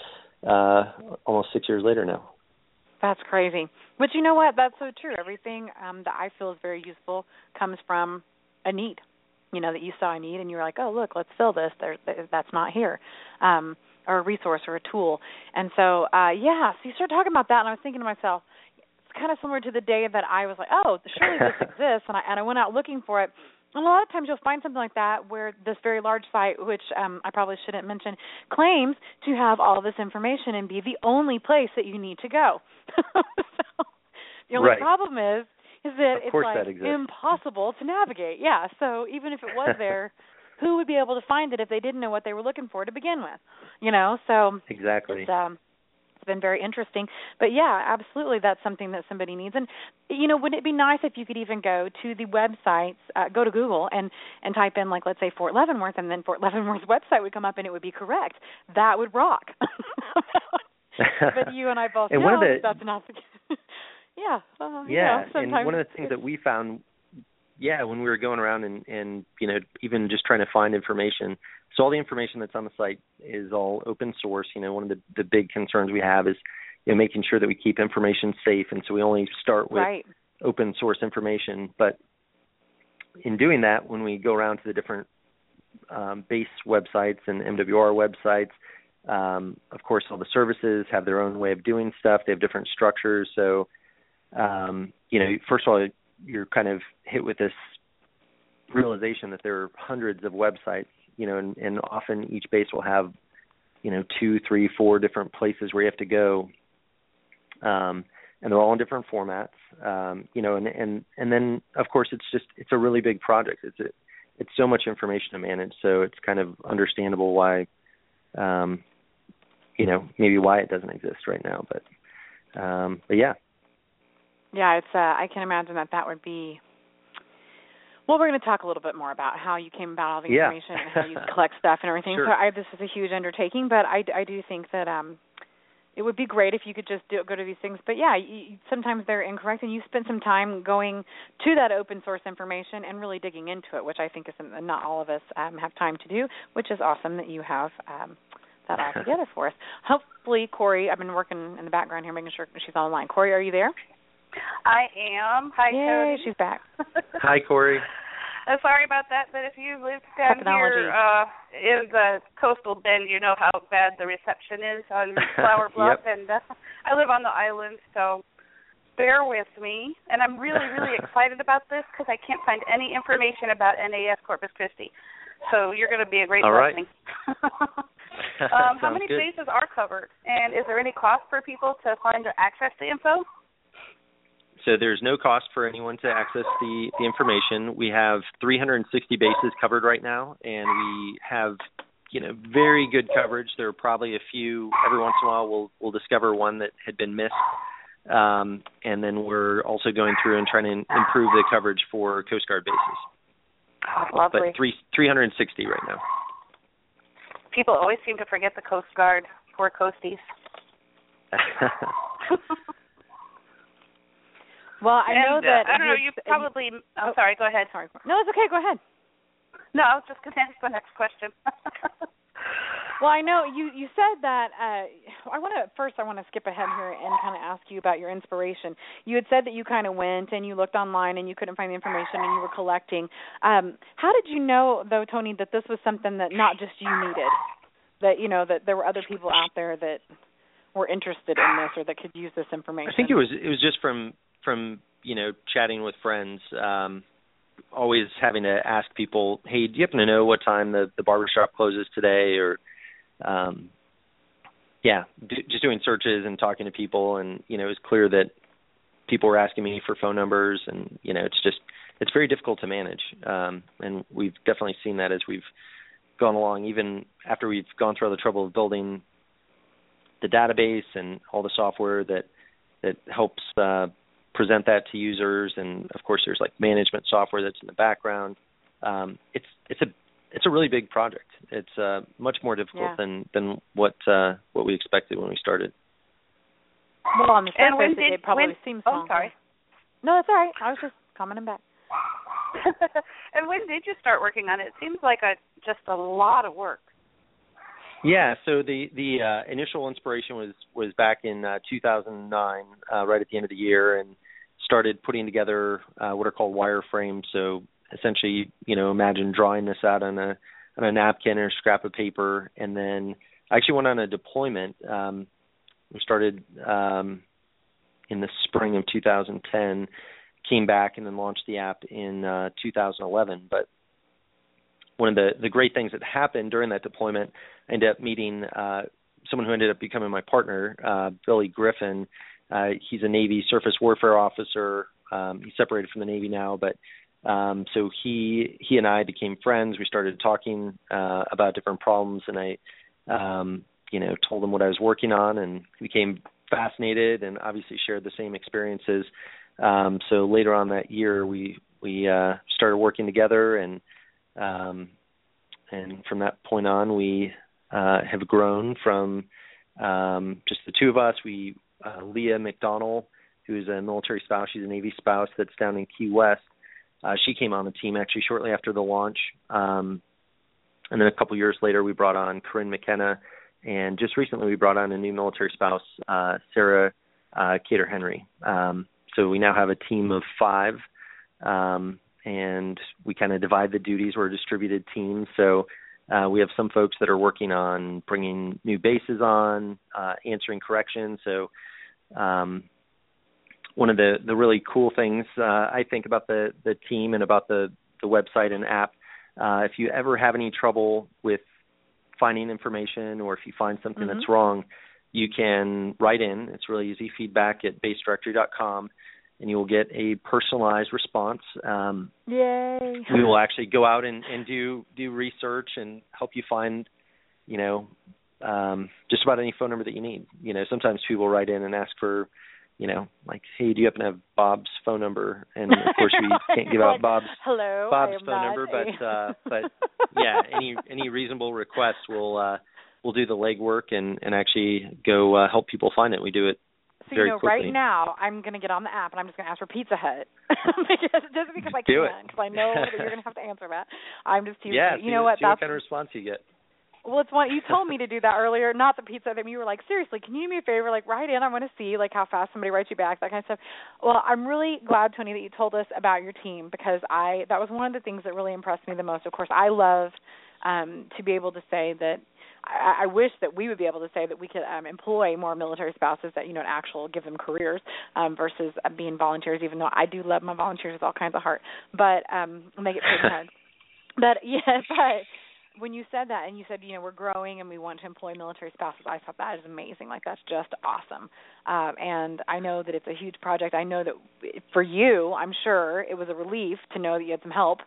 uh, almost six years later now. That's crazy. But you know what? That's so true. Everything um, that I feel is very useful comes from a need, you know, that you saw a need and you were like, oh, look, let's fill this. There, that's not here, um, or a resource or a tool. And so, uh, yeah, so you started talking about that, and I was thinking to myself, it's kind of similar to the day that I was like, oh, surely this exists, and I, and I went out looking for it. And a lot of times you'll find something like that where this very large site, which um, I probably shouldn't mention, claims to have all this information and be the only place that you need to go. So the only right. problem is is that of it's course like that exists. impossible to navigate. Yeah, so even if it was there, who would be able to find it if they didn't know what they were looking for to begin with? You know, so exactly. It's, um, it's been very interesting. But, yeah, absolutely that's something that somebody needs. And, you know, wouldn't it be nice if you could even go to the websites, uh, go to Google and, and type in, like, let's say Fort Leavenworth, and then Fort Leavenworth's website would come up and it would be correct. That would rock. But you and I both and know one of the, that's not the case. Yeah. Uh, yeah, you know, and one of the things that we found, yeah, when we were going around and, and, you know, even just trying to find information, so all the information that's on the site is all open source. You know, one of the, the big concerns we have is, you know, making sure that we keep information safe, and so we only start with right. open source information. But in doing that, when we go around to the different um, base websites and M W R websites, um, of course, all the services have their own way of doing stuff. They have different structures. So, um, you know, first of all, you're kind of hit with this realization that there are hundreds of websites, you know, and, and often each base will have, you know, two, three, four different places where you have to go. Um, and they're all in different formats, um, you know, and, and, and then, of course, it's just, it's a really big project. It's a, it's so much information to manage, so it's kind of understandable why, um, you know, maybe why it doesn't exist right now. But, um, but yeah. Yeah, it's. Uh, I can imagine that that would be. Well, we're going to talk a little bit more about how you came about all the yeah. information and how you collect stuff and everything. Sure. So I, this is a huge undertaking, but I, I do think that um, it would be great if you could just do, go to these things. But yeah, you, sometimes they're incorrect, and you spent some time going to that open source information and really digging into it, which I think is not all of us um, have time to do, which is awesome that you have um, that all together for us. Hopefully, Corey, I've been working in the background here, making sure she's on the line. Corey, are you there? I am. Hi, Yay, Cody. she's back. Hi, Corey. Uh, sorry about that, but if you live down Technology. here uh, in the coastal bend, you know how bad the reception is on Flower Bluff, Yep. and uh, I live on the island, so bear with me. And I'm really, really excited about this because I can't find any information about N A S Corpus Christi. So you're going to be a great All right. blessing. um, how many good. bases are covered, and is there any cost for people to find or access the info? So there's no cost for anyone to access the, the information. We have three hundred sixty bases covered right now, and we have, you know, very good coverage. There are probably a few, every once in a while we'll, we'll discover one that had been missed. Um, and then we're also going through and trying to improve the coverage for Coast Guard bases. Oh, lovely. But three, three hundred sixty right now. People always seem to forget the Coast Guard. Poor coasties. Well, I and, know uh, that I don't know. You probably. I'm oh, sorry. Go ahead. Sorry. No, it's okay. Go ahead. No, I was just going to ask the next question. Well, I know you. You said that. Uh, I want to first. I want to skip ahead here and kind of ask you about your inspiration. You had said that you kind of went and you looked online and you couldn't find the information and you were collecting. Um, how did you know, though, Tony, that this was something that not just you needed? That you know that there were other people out there that were interested in this or that could use this information. I think it was. It was just from. from, you know, chatting with friends, um, always having to ask people, hey, do you happen to know what time the, the barbershop closes today? Or, um, yeah, do, just doing searches and talking to people. And, you know, it was clear that people were asking me for phone numbers. And, you know, it's just, it's very difficult to manage. Um, and we've definitely seen that as we've gone along, even after we've gone through all the trouble of building the database and all the software that, that helps uh, present that to users, and of course there's like management software that's in the background. Um, it's it's a it's a really big project. It's uh, much more difficult yeah. than than what uh, what we expected when we started. Well, on the surface, and when did, it probably when, seems. Oh, sorry. No, that's all right. I was just commenting back. And when did you start working on it? It seems like a just a lot of work. Yeah, so the the uh, initial inspiration was was back in uh, two thousand nine, uh, right at the end of the year, and started putting together uh, what are called wireframes. So essentially, you know, imagine drawing this out on a on a napkin or a scrap of paper, and then I actually went on a deployment. Um, we started um, in the spring of two thousand ten, came back and then launched the app in uh, two thousand eleven. But one of the, the great things that happened during that deployment, I ended up meeting uh, someone who ended up becoming my partner, uh, Billy Griffin. Uh, he's a Navy surface warfare officer. Um, he's separated from the Navy now, but um, so he he and I became friends. We started talking uh, about different problems, and I, um, you know, told him what I was working on, and he became fascinated, and obviously shared the same experiences. Um, so later on that year, we we uh, started working together, and um, and from that point on, we uh, have grown from um, just the two of us. We uh, Leah McDonnell, who is a military spouse, she's a Navy spouse that's down in Key West. Uh, she came on the team actually shortly after the launch. Um, and then a couple years later, we brought on Corinne McKenna. And just recently, we brought on a new military spouse, uh, Sarah uh, Cater-Henry. Um, so we now have a team of five, um, and we kind of divide the duties. We're a distributed team, so uh, we have some folks that are working on bringing new bases on, uh, answering corrections. So um, one of the, the really cool things uh, I think about the, the team and about the, the website and app, uh, if you ever have any trouble with finding information, or if you find something mm-hmm. that's wrong, you can write in. It's really easy, feedback at base directory dot com, and you will get a personalized response. Um, Yay! We will actually go out and, and do do research and help you find, you know, um, just about any phone number that you need. You know, sometimes people write in and ask for, you know, like, hey, do you happen to have Bob's phone number? And of course, we can't give out Bob's Hello, Bob's phone not number, a... but uh, but yeah, any any reasonable request, we'll uh, we'll do the legwork and, and actually go uh, help people find it. We do it so, very you know, quickly. Right now, I'm going to get on the app and I'm just going to ask for Pizza Hut, because, just because I do can, because I know that you're going to have to answer that. I'm just teasing yeah. you. See, You know what? See That's what kind of response you get. Well, it's one you told me to do that earlier, not the pizza thing. You were like, seriously, can you do me a favor? Like, write in. I want to see like how fast somebody writes you back, that kind of stuff. Well, I'm really glad, Tony, that you told us about your team, because I that was one of the things that really impressed me the most. Of course, I love um, to be able to say that. I, I wish that we would be able to say that we could um, employ more military spouses, that, you know, an actual give them careers um, versus uh, being volunteers, even though I do love my volunteers with all kinds of heart. But um, make it pretty hard. But, yeah, but when you said that and you said, you know, we're growing and we want to employ military spouses, I thought that is amazing. Like, that's just awesome. Um, and I know that it's a huge project. I know that for you, I'm sure it was a relief to know that you had some help.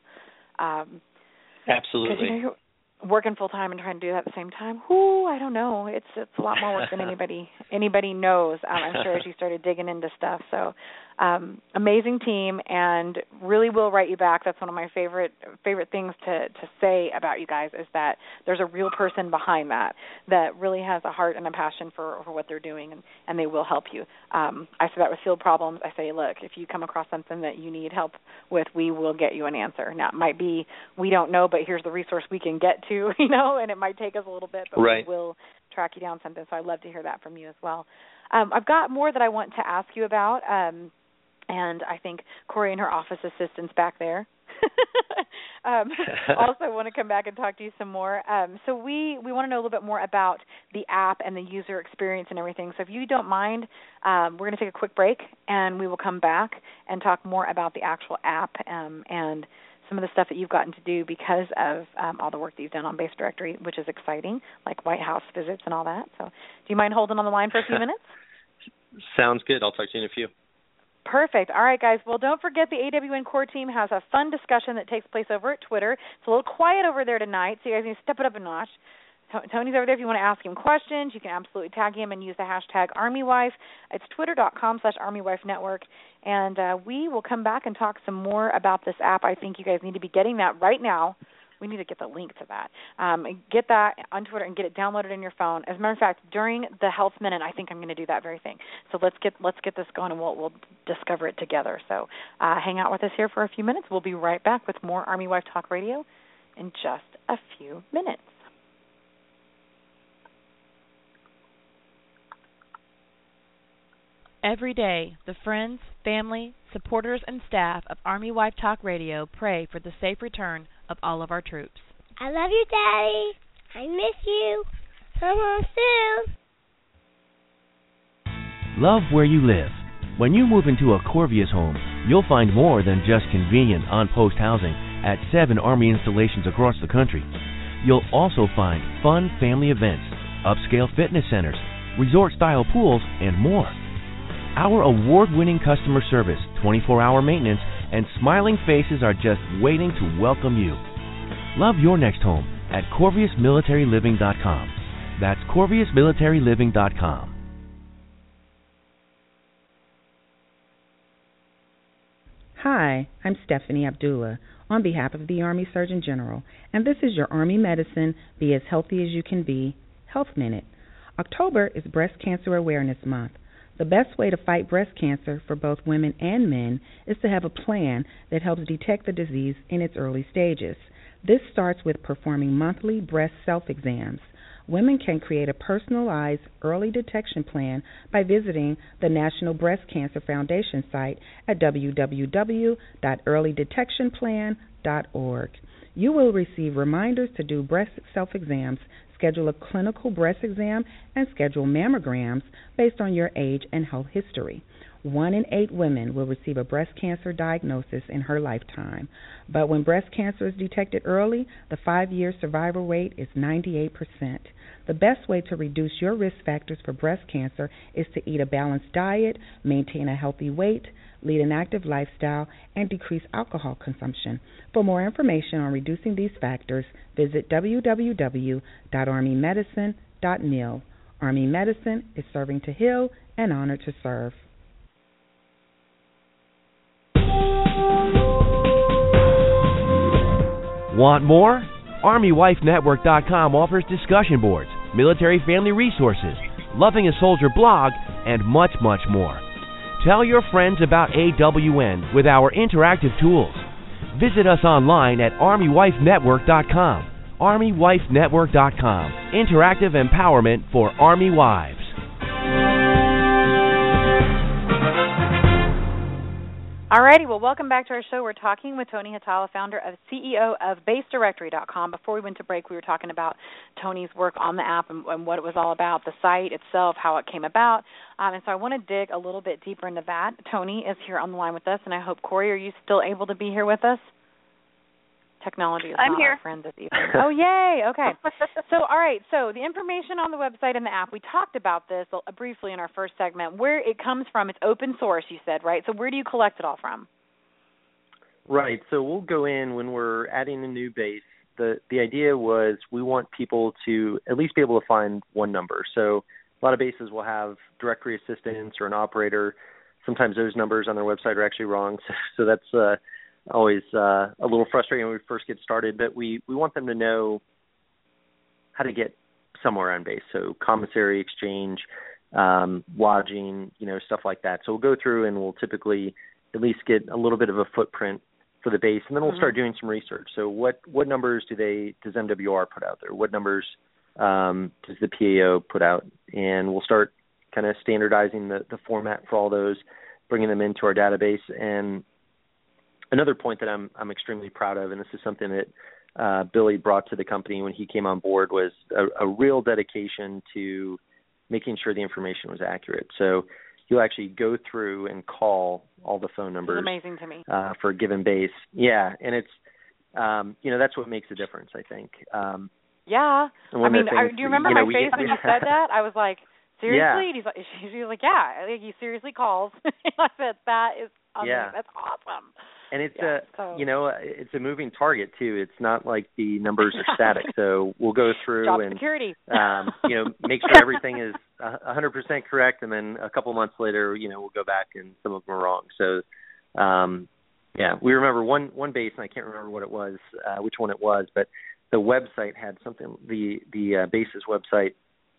Um, Absolutely. You know, working full time and trying to do that at the same time, whoo, I don't know. It's it's a lot more work than anybody anybody knows. Um, I'm sure as you started digging into stuff. So, um, amazing team, and really will write you back. That's one of my favorite favorite things to to say about you guys, is that there's a real person behind that that really has a heart and a passion for, for what they're doing, and, and they will help you. Um, I say that with field problems. I say, look, if you come across something that you need help with, we will get you an answer. Now, it might be we don't know, but here's the resource we can get to, you know, and it might take us a little bit, but right. we will track you down something. So I'd love to hear that from you as well. Um, I've got more that I want to ask you about, um, and I think Corey and her office assistants back there um, also want to come back and talk to you some more. Um, so we, we want to know a little bit more about the app and the user experience and everything. So if you don't mind, um, we're going to take a quick break, and we will come back and talk more about the actual app um, and some of the stuff that you've gotten to do because of um, all the work that you've done on Base Directory, which is exciting, like White House visits and all that. So do you mind holding on the line for a few minutes? Sounds good. I'll talk to you in a few. Perfect. All right, guys. Well, don't forget the A W N Core team has a fun discussion that takes place over at Twitter. It's a little quiet over there tonight, so you guys need to step it up a notch. Tony's over there if you want to ask him questions. You can absolutely tag him and use the hashtag ArmyWife. It's twitter.com slash ArmyWifeNetwork. And uh, we will come back and talk some more about this app. I think you guys need to be getting that right now. We need to get the link to that. Um, get that on Twitter and get it downloaded in your phone. As a matter of fact, during the Health Minute, I think I'm going to do that very thing. So let's get let's get this going, and we'll we'll discover it together. So uh, hang out with us here for a few minutes. We'll be right back with more Army Wife Talk Radio in just a few minutes. Every day, the friends, family, supporters, and staff of Army Wife Talk Radio pray for the safe return of all of our troops. I love you, Daddy. I miss you. Come home soon. Love where you live. When you move into a Corvius home, you'll find more than just convenient on-post housing at seven Army installations across the country. You'll also find fun family events, upscale fitness centers, resort-style pools, and more. Our award-winning customer service, twenty-four hour maintenance, and smiling faces are just waiting to welcome you. Love your next home at Corvius Military Living dot com. That's Corvius Military Living dot com. Hi, I'm Stephanie Abdullah on behalf of the Army Surgeon General, and this is your Army Medicine Be As Healthy As You Can Be Health Minute. October is Breast Cancer Awareness Month. The best way to fight breast cancer for both women and men is to have a plan that helps detect the disease in its early stages. This starts with performing monthly breast self-exams. women can create a personalized early detection plan by visiting the National Breast Cancer Foundation site at w w w dot early detection plan dot org. You will receive reminders to do breast self-exams, schedule a clinical breast exam, and schedule mammograms based on your age and health history. One in eight women will receive a breast cancer diagnosis in her lifetime. But when breast cancer is detected early, the five-year survival rate is ninety-eight percent. The best way to reduce your risk factors for breast cancer is to eat a balanced diet, maintain a healthy weight, lead an active lifestyle, and decrease alcohol consumption. For more information on reducing these factors, visit w w w dot army medicine dot m i l. Army Medicine is serving to heal and honored to serve. Want more? Army Wife Network dot com offers discussion boards, military family resources, Loving a Soldier blog, and much, much more. Tell your friends about A W N with our interactive tools. Visit us online at Army Wife Network dot com. Army Wife Network dot com. Interactive empowerment for Army wives. Alrighty, well, welcome back to our show. We're talking with Tony Hietala, founder and C E O of Base Directory dot com. Before we went to break, we were talking about Tony's work on the app and, and what it was all about, the site itself, how it came about. Um, and so I want to dig a little bit deeper into that. Tony is here on the line with us, and I hope, Corey, are you still able to be here with us? Technology is I'm not here. our friend this evening. Oh, yay. Okay. So, all right. So the information on the website and the app, we talked about this briefly in our first segment. Where it comes from, it's open source, you said, right? So where do you collect it all from? Right. So we'll go in when we're adding a new base. The the idea was we want people to at least be able to find one number. So a lot of bases will have directory assistants or an operator. Sometimes those numbers on their website are actually wrong. So, so that's uh, always uh, a little frustrating when we first get started. But we, we want them to know how to get somewhere on base. So commissary, exchange, um, lodging, you know, stuff like that. So we'll go through and we'll typically at least get a little bit of a footprint for the base, and then we'll mm-hmm. start doing some research. So what, what numbers do they does M W R put out there? What numbers um, does the P A O put out? And we'll start kind of standardizing the, the format for all those, bringing them into our database. And another point that I'm I'm extremely proud of, and this is something that uh, Billy brought to the company when he came on board, was a, a real dedication to making sure the information was accurate. So he'll actually go through and call all the phone numbers. It's amazing to me. Uh, for a given base. Yeah, and it's, um, you know, that's what makes a difference, I think. Um, yeah. I mean, I, do you remember you know, my face get, when you said that? I was like, seriously? Yeah. And he's like, she's like, yeah. I think he seriously calls. I said, that is amazing. Yeah. That's awesome. And it's yeah, a, so. you know, it's a moving target too. It's not like the numbers are static. So we'll go through Job and, security. um, you know, make sure everything is one hundred percent correct. And then a couple months later, you know, we'll go back and some of them are wrong. So, um, yeah, we remember one, one base, and I can't remember what it was, uh, which one it was, but the website had something, the, the uh, base's website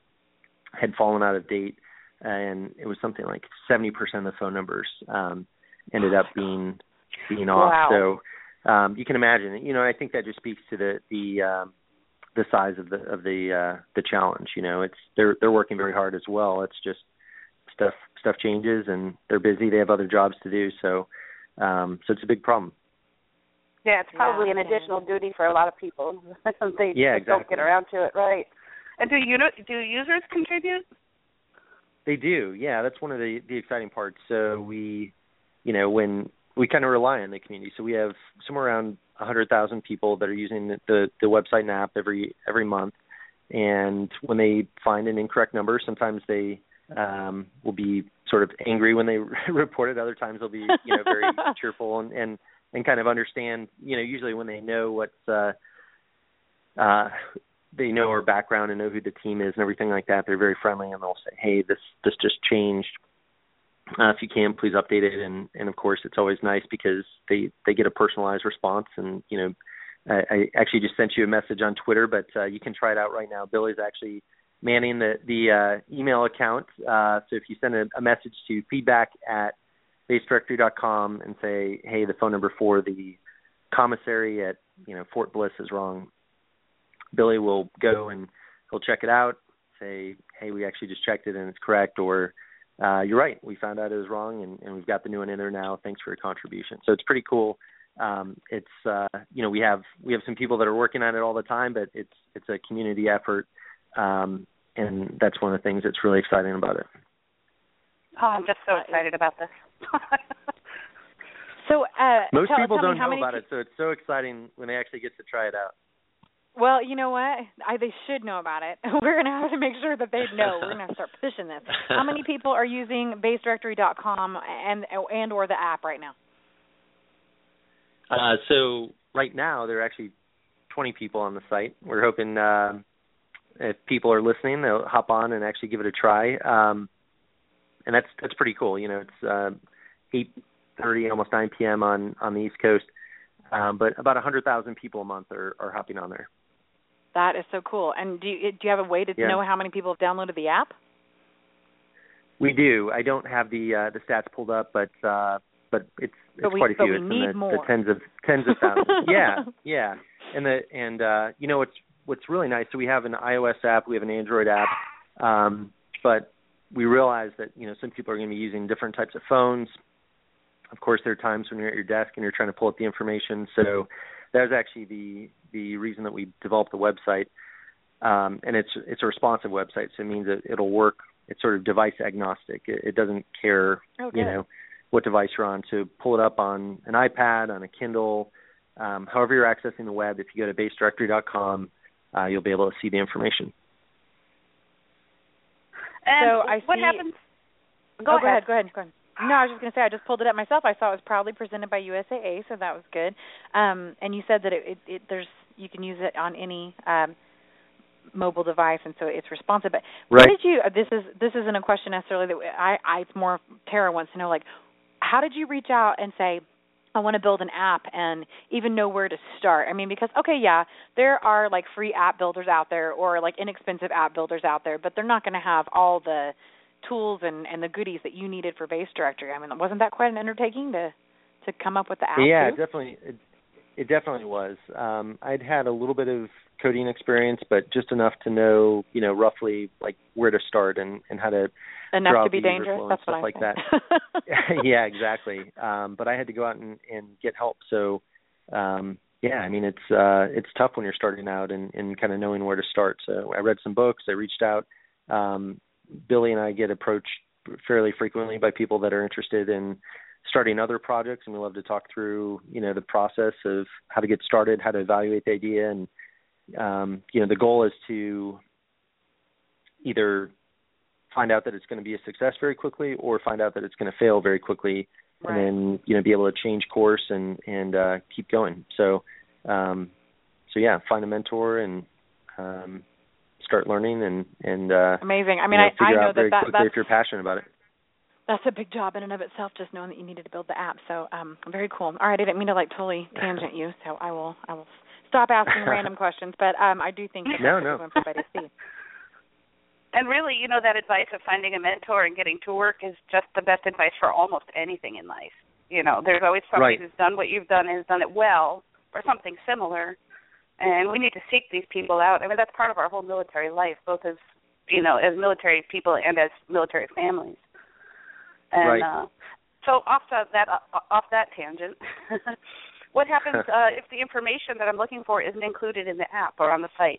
had fallen out of date, and it was something like seventy percent of the phone numbers um, ended up being being off. Wow. So um, you can imagine, you know, I think that just speaks to the the um, the size of the of the uh, the challenge. You know, it's they're they're working very hard as well. It's just stuff stuff changes, and they're busy. They have other jobs to do. So um, so it's a big problem. Yeah, it's probably yeah. an additional duty for a lot of people. they yeah, just exactly. don't get around to it, right? And do you do users contribute? They do. Yeah, that's one of the the exciting parts. So we, you know, when we kind of rely on the community. So we have somewhere around one hundred thousand people that are using the, the, the website and app every every month. And when they find an incorrect number, sometimes they um, will be sort of angry when they report it. Other times they'll be, you know, very cheerful and, and, and kind of understand, you know, usually when they know what's, uh, uh, they know our background and know who the team is and everything like that, they're very friendly, and they'll say, hey, this, this just changed. Uh, if you can, please update it. And, and of course, it's always nice because they, they get a personalized response. And, you know, I, I actually just sent you a message on Twitter, but uh, you can try it out right now. Billy's actually manning the, the uh, email account. Uh, so if you send a, a message to feedback at base directory dot com and say, hey, the phone number for the commissary at, you know, Fort Bliss is wrong, Billy will go and he'll check it out, say, hey, we actually just checked it and it's correct, or uh, you're right, we found out it was wrong, and, and we've got the new one in there now. Thanks for your contribution. So it's pretty cool. Um, it's uh, you know we have we have some people that are working on it all the time, but it's it's a community effort, um, and that's one of the things that's really exciting about it. Oh, I'm just so excited about this. so uh, most tell, people tell don't me how know many about pe- it, so it's so exciting when they actually get to try it out. Well, you know what? I, they should know about it. We're going to have to make sure that they know. We're going to start pushing this. How many people are using base directory dot com and and or the app right now? Uh, so right now there are actually twenty people on the site. We're hoping uh, if people are listening, they'll hop on and actually give it a try. Um, and that's that's pretty cool. You know, it's uh, eight thirty, almost nine p.m. on, on the East Coast. Um, but about one hundred thousand people a month are, are hopping on there. That is so cool. And do you, do you have a way to yeah. know how many people have downloaded the app? We do. I don't have the uh, the stats pulled up, but uh, but it's it's but we, quite a few. But we it's need in the, more. the tens of tens of thousands. yeah, yeah. And the and uh, you know what's what's really nice. So we have an iOS app, we have an Android app, um, but we realize that you know some people are going to be using different types of phones. Of course, there are times when you're at your desk and you're trying to pull up the information. So that was actually the the reason that we developed the website. Um, and it's it's a responsive website, so it means that it'll work. It's sort of device agnostic. It, it doesn't care, okay. you know, what device you're on. To pull it up on an iPad, on a Kindle, um, however you're accessing the web, if you go to base directory dot com, uh, you'll be able to see the information. And so I what see, happens? Go, go, oh, go ahead. Go ahead. Go ahead. No, I was just going to say I just pulled it up myself. I saw it was proudly presented by U S A A, so that was good. Um, and you said that it, it, it there's you can use it on any um, mobile device, and so it's responsive. But right. What did you? This is this isn't a question necessarily that I. I it's more Tara wants to know. Like, how did you reach out and say, I want to build an app, and even know where to start? I mean, because okay, yeah, there are like free app builders out there, or like inexpensive app builders out there, but they're not going to have all the tools and, and the goodies that you needed for base directory. I mean, wasn't that quite an undertaking to to come up with the app? Yeah, too? it definitely. It, it definitely was. Um, I'd had a little bit of coding experience, but just enough to know, you know, roughly like where to start and, and how to enough draw to be the user dangerous. flow and That's stuff what I like think. that. Yeah, exactly. Um, but I had to go out and, and get help. So, um, yeah, I mean, it's uh, it's tough when you're starting out and, and kind of knowing where to start. So I read some books. I reached out. Um, Billy and I get approached fairly frequently by people that are interested in starting other projects, and we love to talk through, you know, the process of how to get started, how to evaluate the idea, and um, you know, the goal is to either find out that it's going to be a success very quickly, or find out that it's going to fail very quickly, right. and then you know, be able to change course and and uh, keep going. So, um, so yeah, find a mentor and um, start learning and and uh, amazing. I mean, you know, I, I figure know out that, very that quickly that's if you're passionate about it. That's a big job in and of itself, just knowing that you needed to build the app. So, um, very cool. All right, I didn't mean to like totally tangent you, so I will I will stop asking random questions. But um, I do think that no, that's no. a good one for everybody to see. And really, you know, that advice of finding a mentor and getting to work is just the best advice for almost anything in life. You know, there's always somebody right. who's done what you've done and has done it well, or something similar. And we need to seek these people out. I mean, that's part of our whole military life, both as, you know, as military people and as military families. And right. uh, so off the, that uh, off that tangent, what happens uh, if the information that I'm looking for isn't included in the app or on the site?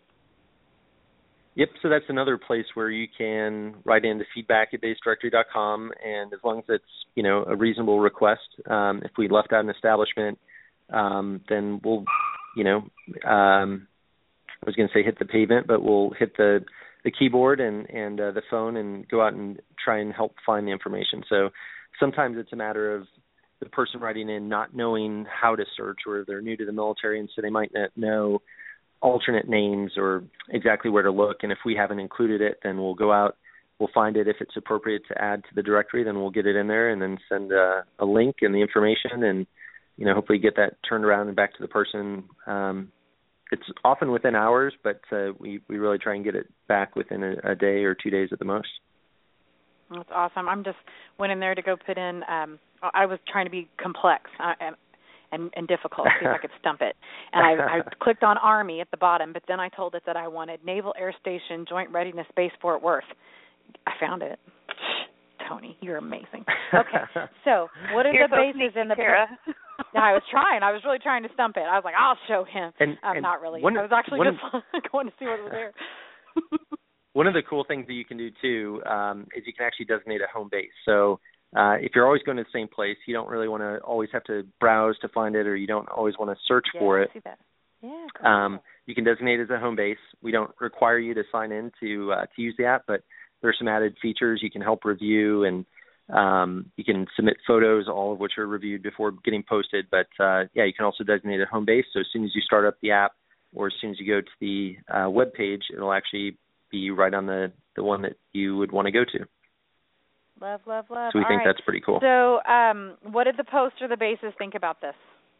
Yep, so that's another place where you can write into feedback at base directory dot com, and as long as it's, you know, a reasonable request, um, if we left out an establishment, um, then we'll, you know, um, I was going to say hit the pavement, but we'll hit the the keyboard and, and uh, the phone and go out and try and help find the information. So sometimes it's a matter of the person writing in not knowing how to search, or they're new to the military, and so they might not know alternate names or exactly where to look. And if we haven't included it, then we'll go out, we'll find it. If it's appropriate to add to the directory, then we'll get it in there and then send a, a link and the information, and, you know, hopefully get that turned around and back to the person. Um, it's often within hours, but uh, we, we really try and get it back within a, a day or two days at the most. That's awesome. I'm just went in there to go put in, um, I was trying to be complex. I, and and, and difficult, see if I could stump it. And I, I clicked on Army at the bottom, but then I told it that I wanted Naval Air Station Joint Readiness Base Fort Worth. I found it. Tony, you're amazing. Okay, so what are you're the so bases sneaky, in the... Tara. No, I was trying. I was really trying to stump it. I was like, I'll show him. And, um, and not really. one, I was actually one just of, going to see what was there. One of the cool things that you can do, too, um, is you can actually designate a home base. So uh, if you're always going to the same place, you don't really want to always have to browse to find it, or you don't always want to search yeah, for it. I see that. Yeah, cool. Um, you can designate it as a home base. We don't require you to sign in to uh, to use the app, but there's some added features. You can help review, and um, you can submit photos, all of which are reviewed before getting posted. But, uh, yeah, you can also designate a home base. So as soon as you start up the app, or as soon as you go to the uh, web page, it'll actually be right on the, the one that you would want to go to. Love, love, love. So we all think right. that's pretty cool. So um, what did the post or the bases think about this?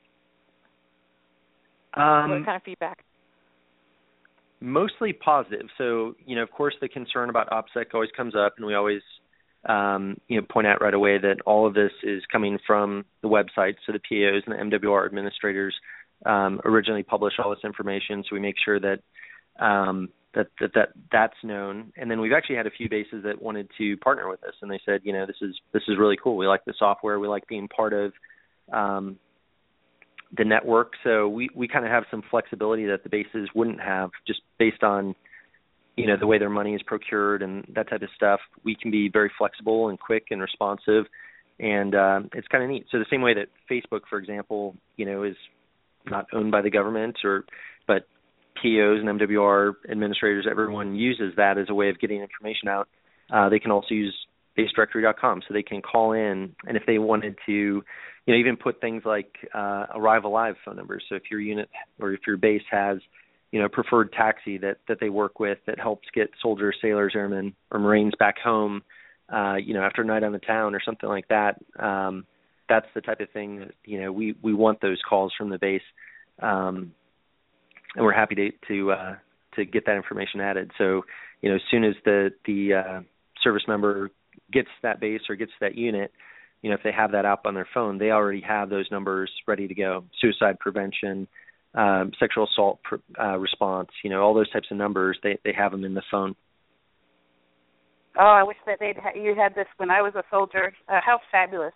Um, what kind of feedback? Mostly positive. So, you know, of course, the concern about OPSEC always comes up, and we always, um, you know, point out right away that all of this is coming from the website. So the P A Os and the M W R administrators um, originally published all this information, so we make sure that, um, that that that that's known. And then we've actually had a few bases that wanted to partner with us, and they said, you know, this is this is really cool. We like the software. We like being part of um, the network. So we, we kind of have some flexibility that the bases wouldn't have, just based on, you know, the way their money is procured and that type of stuff. We can be very flexible and quick and responsive, and uh, it's kind of neat. So the same way that Facebook, for example, you know, is not owned by the government, or but P Os and M W R administrators, everyone uses that as a way of getting information out. Uh, they can also use base directory dot com, so they can call in, and if they wanted to, you know, even put things like uh, Arrive Alive phone numbers. So if your unit or if your base has, you know, preferred taxi that, that they work with that helps get soldiers, sailors, airmen, or Marines back home, uh, you know, after a night on the town or something like that, um, that's the type of thing that, you know, we, we want those calls from the base, um, and we're happy to to uh, to get that information added. So, you know, as soon as the the uh, service member gets that base or gets that unit, you know, if they have that app on their phone, they already have those numbers ready to go. Suicide prevention, um, sexual assault uh, response, you know, all those types of numbers, they they have them in the phone. Oh, I wish that they'd ha- you had this when I was a soldier. Uh, how fabulous!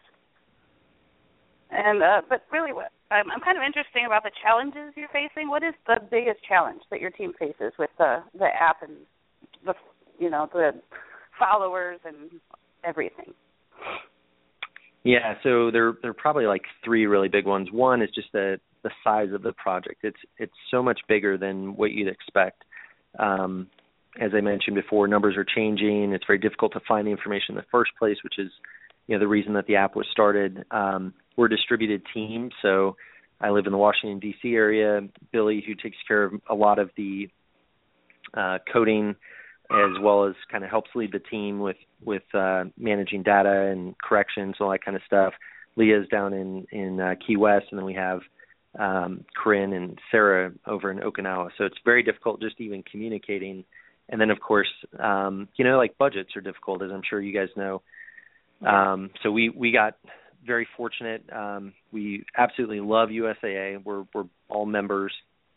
And uh, but really, what I'm, I'm kind of interested about the challenges you're facing. What is the biggest challenge that your team faces with the the app and the you know the followers and everything? Yeah, so there there are probably like three really big ones. One is just the the size of the project. It's it's so much bigger than what you'd expect. Um, as I mentioned before, numbers are changing. It's very difficult to find the information in the first place, which is, you know, the reason that the app was started. Um, we're a distributed team, so I live in the Washington, D C area. Billy, who takes care of a lot of the uh, coding, as well as kind of helps lead the team with, with uh, managing data and corrections and all that kind of stuff. Leah's down in, in uh, Key West, and then we have um, Corinne and Sarah over in Okinawa. So it's very difficult just even communicating. And then, of course, um, you know, like budgets are difficult, as I'm sure you guys know. Um, so we, we got very fortunate. Um, we absolutely love U S A A. We're, we're all members.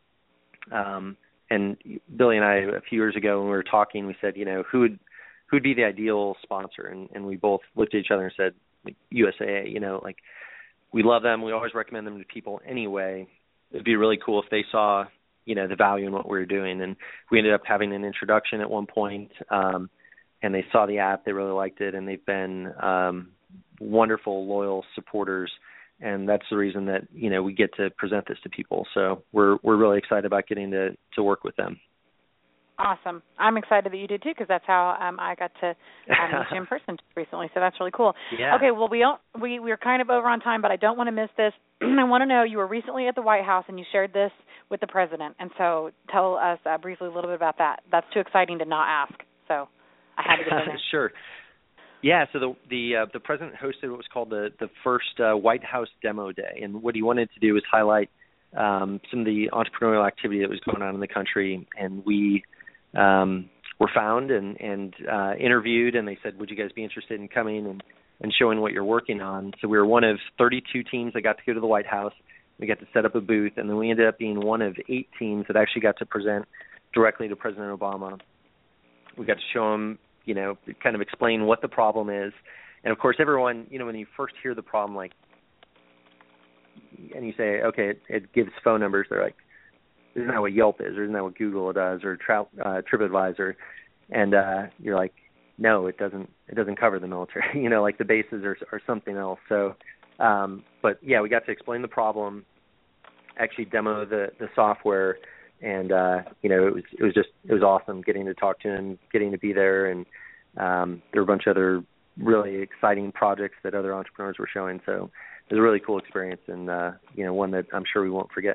Um, and Billy and I, a few years ago when we were talking, we said, you know, who would, who'd be the ideal sponsor? And, and we both looked at each other and said, like, U S A A, you know, like, we love them. We always recommend them to people anyway. It'd be really cool if they saw, you know, the value in what we were doing. And we ended up having an introduction at one point, um, and they saw the app, they really liked it, and they've been um, wonderful, loyal supporters. And that's the reason that, you know, we get to present this to people. So we're we're really excited about getting to, to work with them. Awesome. I'm excited that you did too, because that's how um, I got to um, meet you in person just recently. So that's really cool. Yeah. Okay. Well, we don't we we're kind of over on time, but I don't want to miss this. I want to know, you were recently at the White House and you shared this with the president, and so tell us uh, briefly a little bit about that. That's too exciting to not ask. So I had to get in there. Sure. Yeah, so the the uh, the president hosted what was called the the first uh, White House Demo Day, and what he wanted to do was highlight um, some of the entrepreneurial activity that was going on in the country, and we um, were found and and uh, interviewed, and they said, "Would you guys be interested in coming and, and showing what you're working on?" So we were one of thirty-two teams that got to go to the White House. We got to set up a booth, and then we ended up being one of eight teams that actually got to present directly to President Obama. We got to show him, you know, kind of explain what the problem is. And, of course, everyone, you know, when you first hear the problem, like, and you say, okay, it, it gives phone numbers, they're like, isn't that what Yelp is, or isn't that what Google does, or Tra- uh, TripAdvisor? And uh, you're like, no, it doesn't. It doesn't cover the military. you know, like the bases are, are something else. So, um, but yeah, we got to explain the problem, actually demo the, the software, and uh, you know, it was it was just it was awesome getting to talk to him, getting to be there, and um, there were a bunch of other really exciting projects that other entrepreneurs were showing. So it was a really cool experience, and uh, you know, one that I'm sure we won't forget.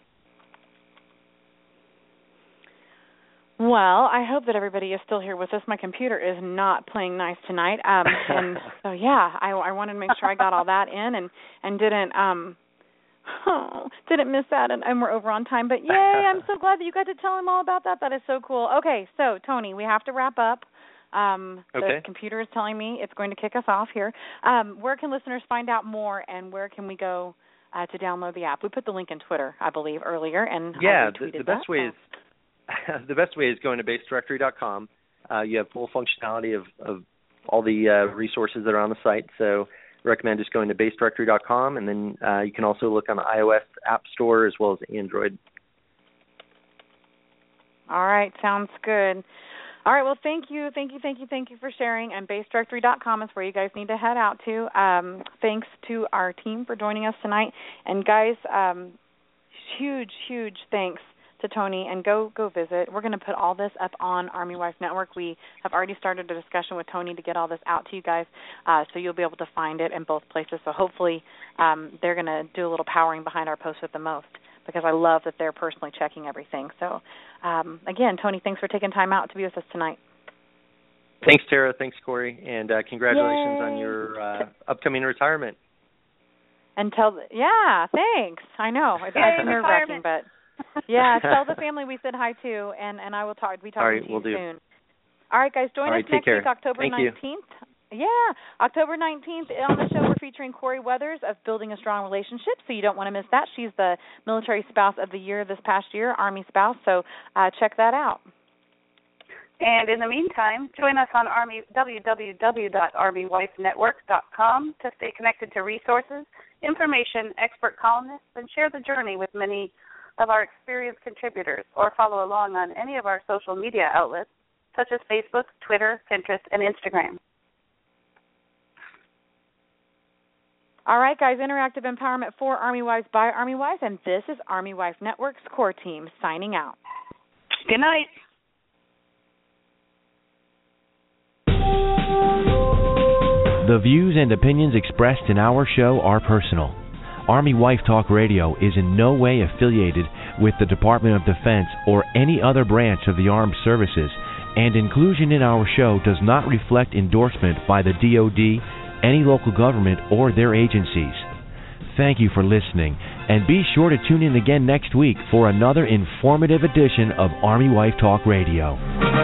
Well, I hope that everybody is still here with us. My computer is not playing nice tonight, um, and so yeah, I, I wanted to make sure I got all that in and and didn't um oh, didn't miss that, and, and we're over on time. But yay, I'm so glad that you got to tell him all about that. That is so cool. Okay, so Tony, we have to wrap up. Um, okay. The computer is telling me it's going to kick us off here. Um, where can listeners find out more, and where can we go uh, to download the app? We put the link in Twitter, I believe, earlier, and yeah, I retweeted the, the best that, way so. is. The best way is going to base directory dot com. Uh, you have full functionality of, of all the uh, resources that are on the site. So I recommend just going to base directory dot com, and then uh, you can also look on the iOS App Store as well as Android. All right, sounds good. All right, well, thank you, thank you, thank you, thank you for sharing. And base directory dot com is where you guys need to head out to. Um, thanks to our team for joining us tonight. And, guys, um, huge, huge thanks to Tony, and go go visit. We're going to put all this up on Army Wife Network. We have already started a discussion with Tony to get all this out to you guys, uh, so you'll be able to find it in both places. So hopefully um, they're going to do a little powering behind our posts with the most, because I love that they're personally checking everything. So, um, again, Tony, thanks for taking time out to be with us tonight. Thanks, Tara. Thanks, Corey. And uh, congratulations Yay. on your uh, upcoming retirement. And tell, the, yeah, thanks. I know. It's, it's nerve-wracking, but... yeah, tell the family we said hi to, and, and I will talk. We talk All right, to you we'll do. soon. All right, guys, join All us right, next care. week, October Thank nineteenth. You. Yeah, October nineteenth on the show. We're featuring Corey Weathers of Building a Strong Relationship, so you don't want to miss that. She's the Military Spouse of the Year this past year, Army Spouse. So uh, check that out. And in the meantime, join us on Army w w w dot army wife network dot com to stay connected to resources, information, expert columnists, and share the journey with many of our experienced contributors, or follow along on any of our social media outlets, such as Facebook, Twitter, Pinterest, and Instagram. All right, guys, interactive empowerment for Army Wives by Army Wives, and this is Army Wife Network's core team signing out. Good night. The views and opinions expressed in our show are personal. Army Wife Talk Radio is in no way affiliated with the Department of Defense or any other branch of the armed services, and inclusion in our show does not reflect endorsement by the D O D, any local government, or their agencies. Thank you for listening, and be sure to tune in again next week for another informative edition of Army Wife Talk Radio.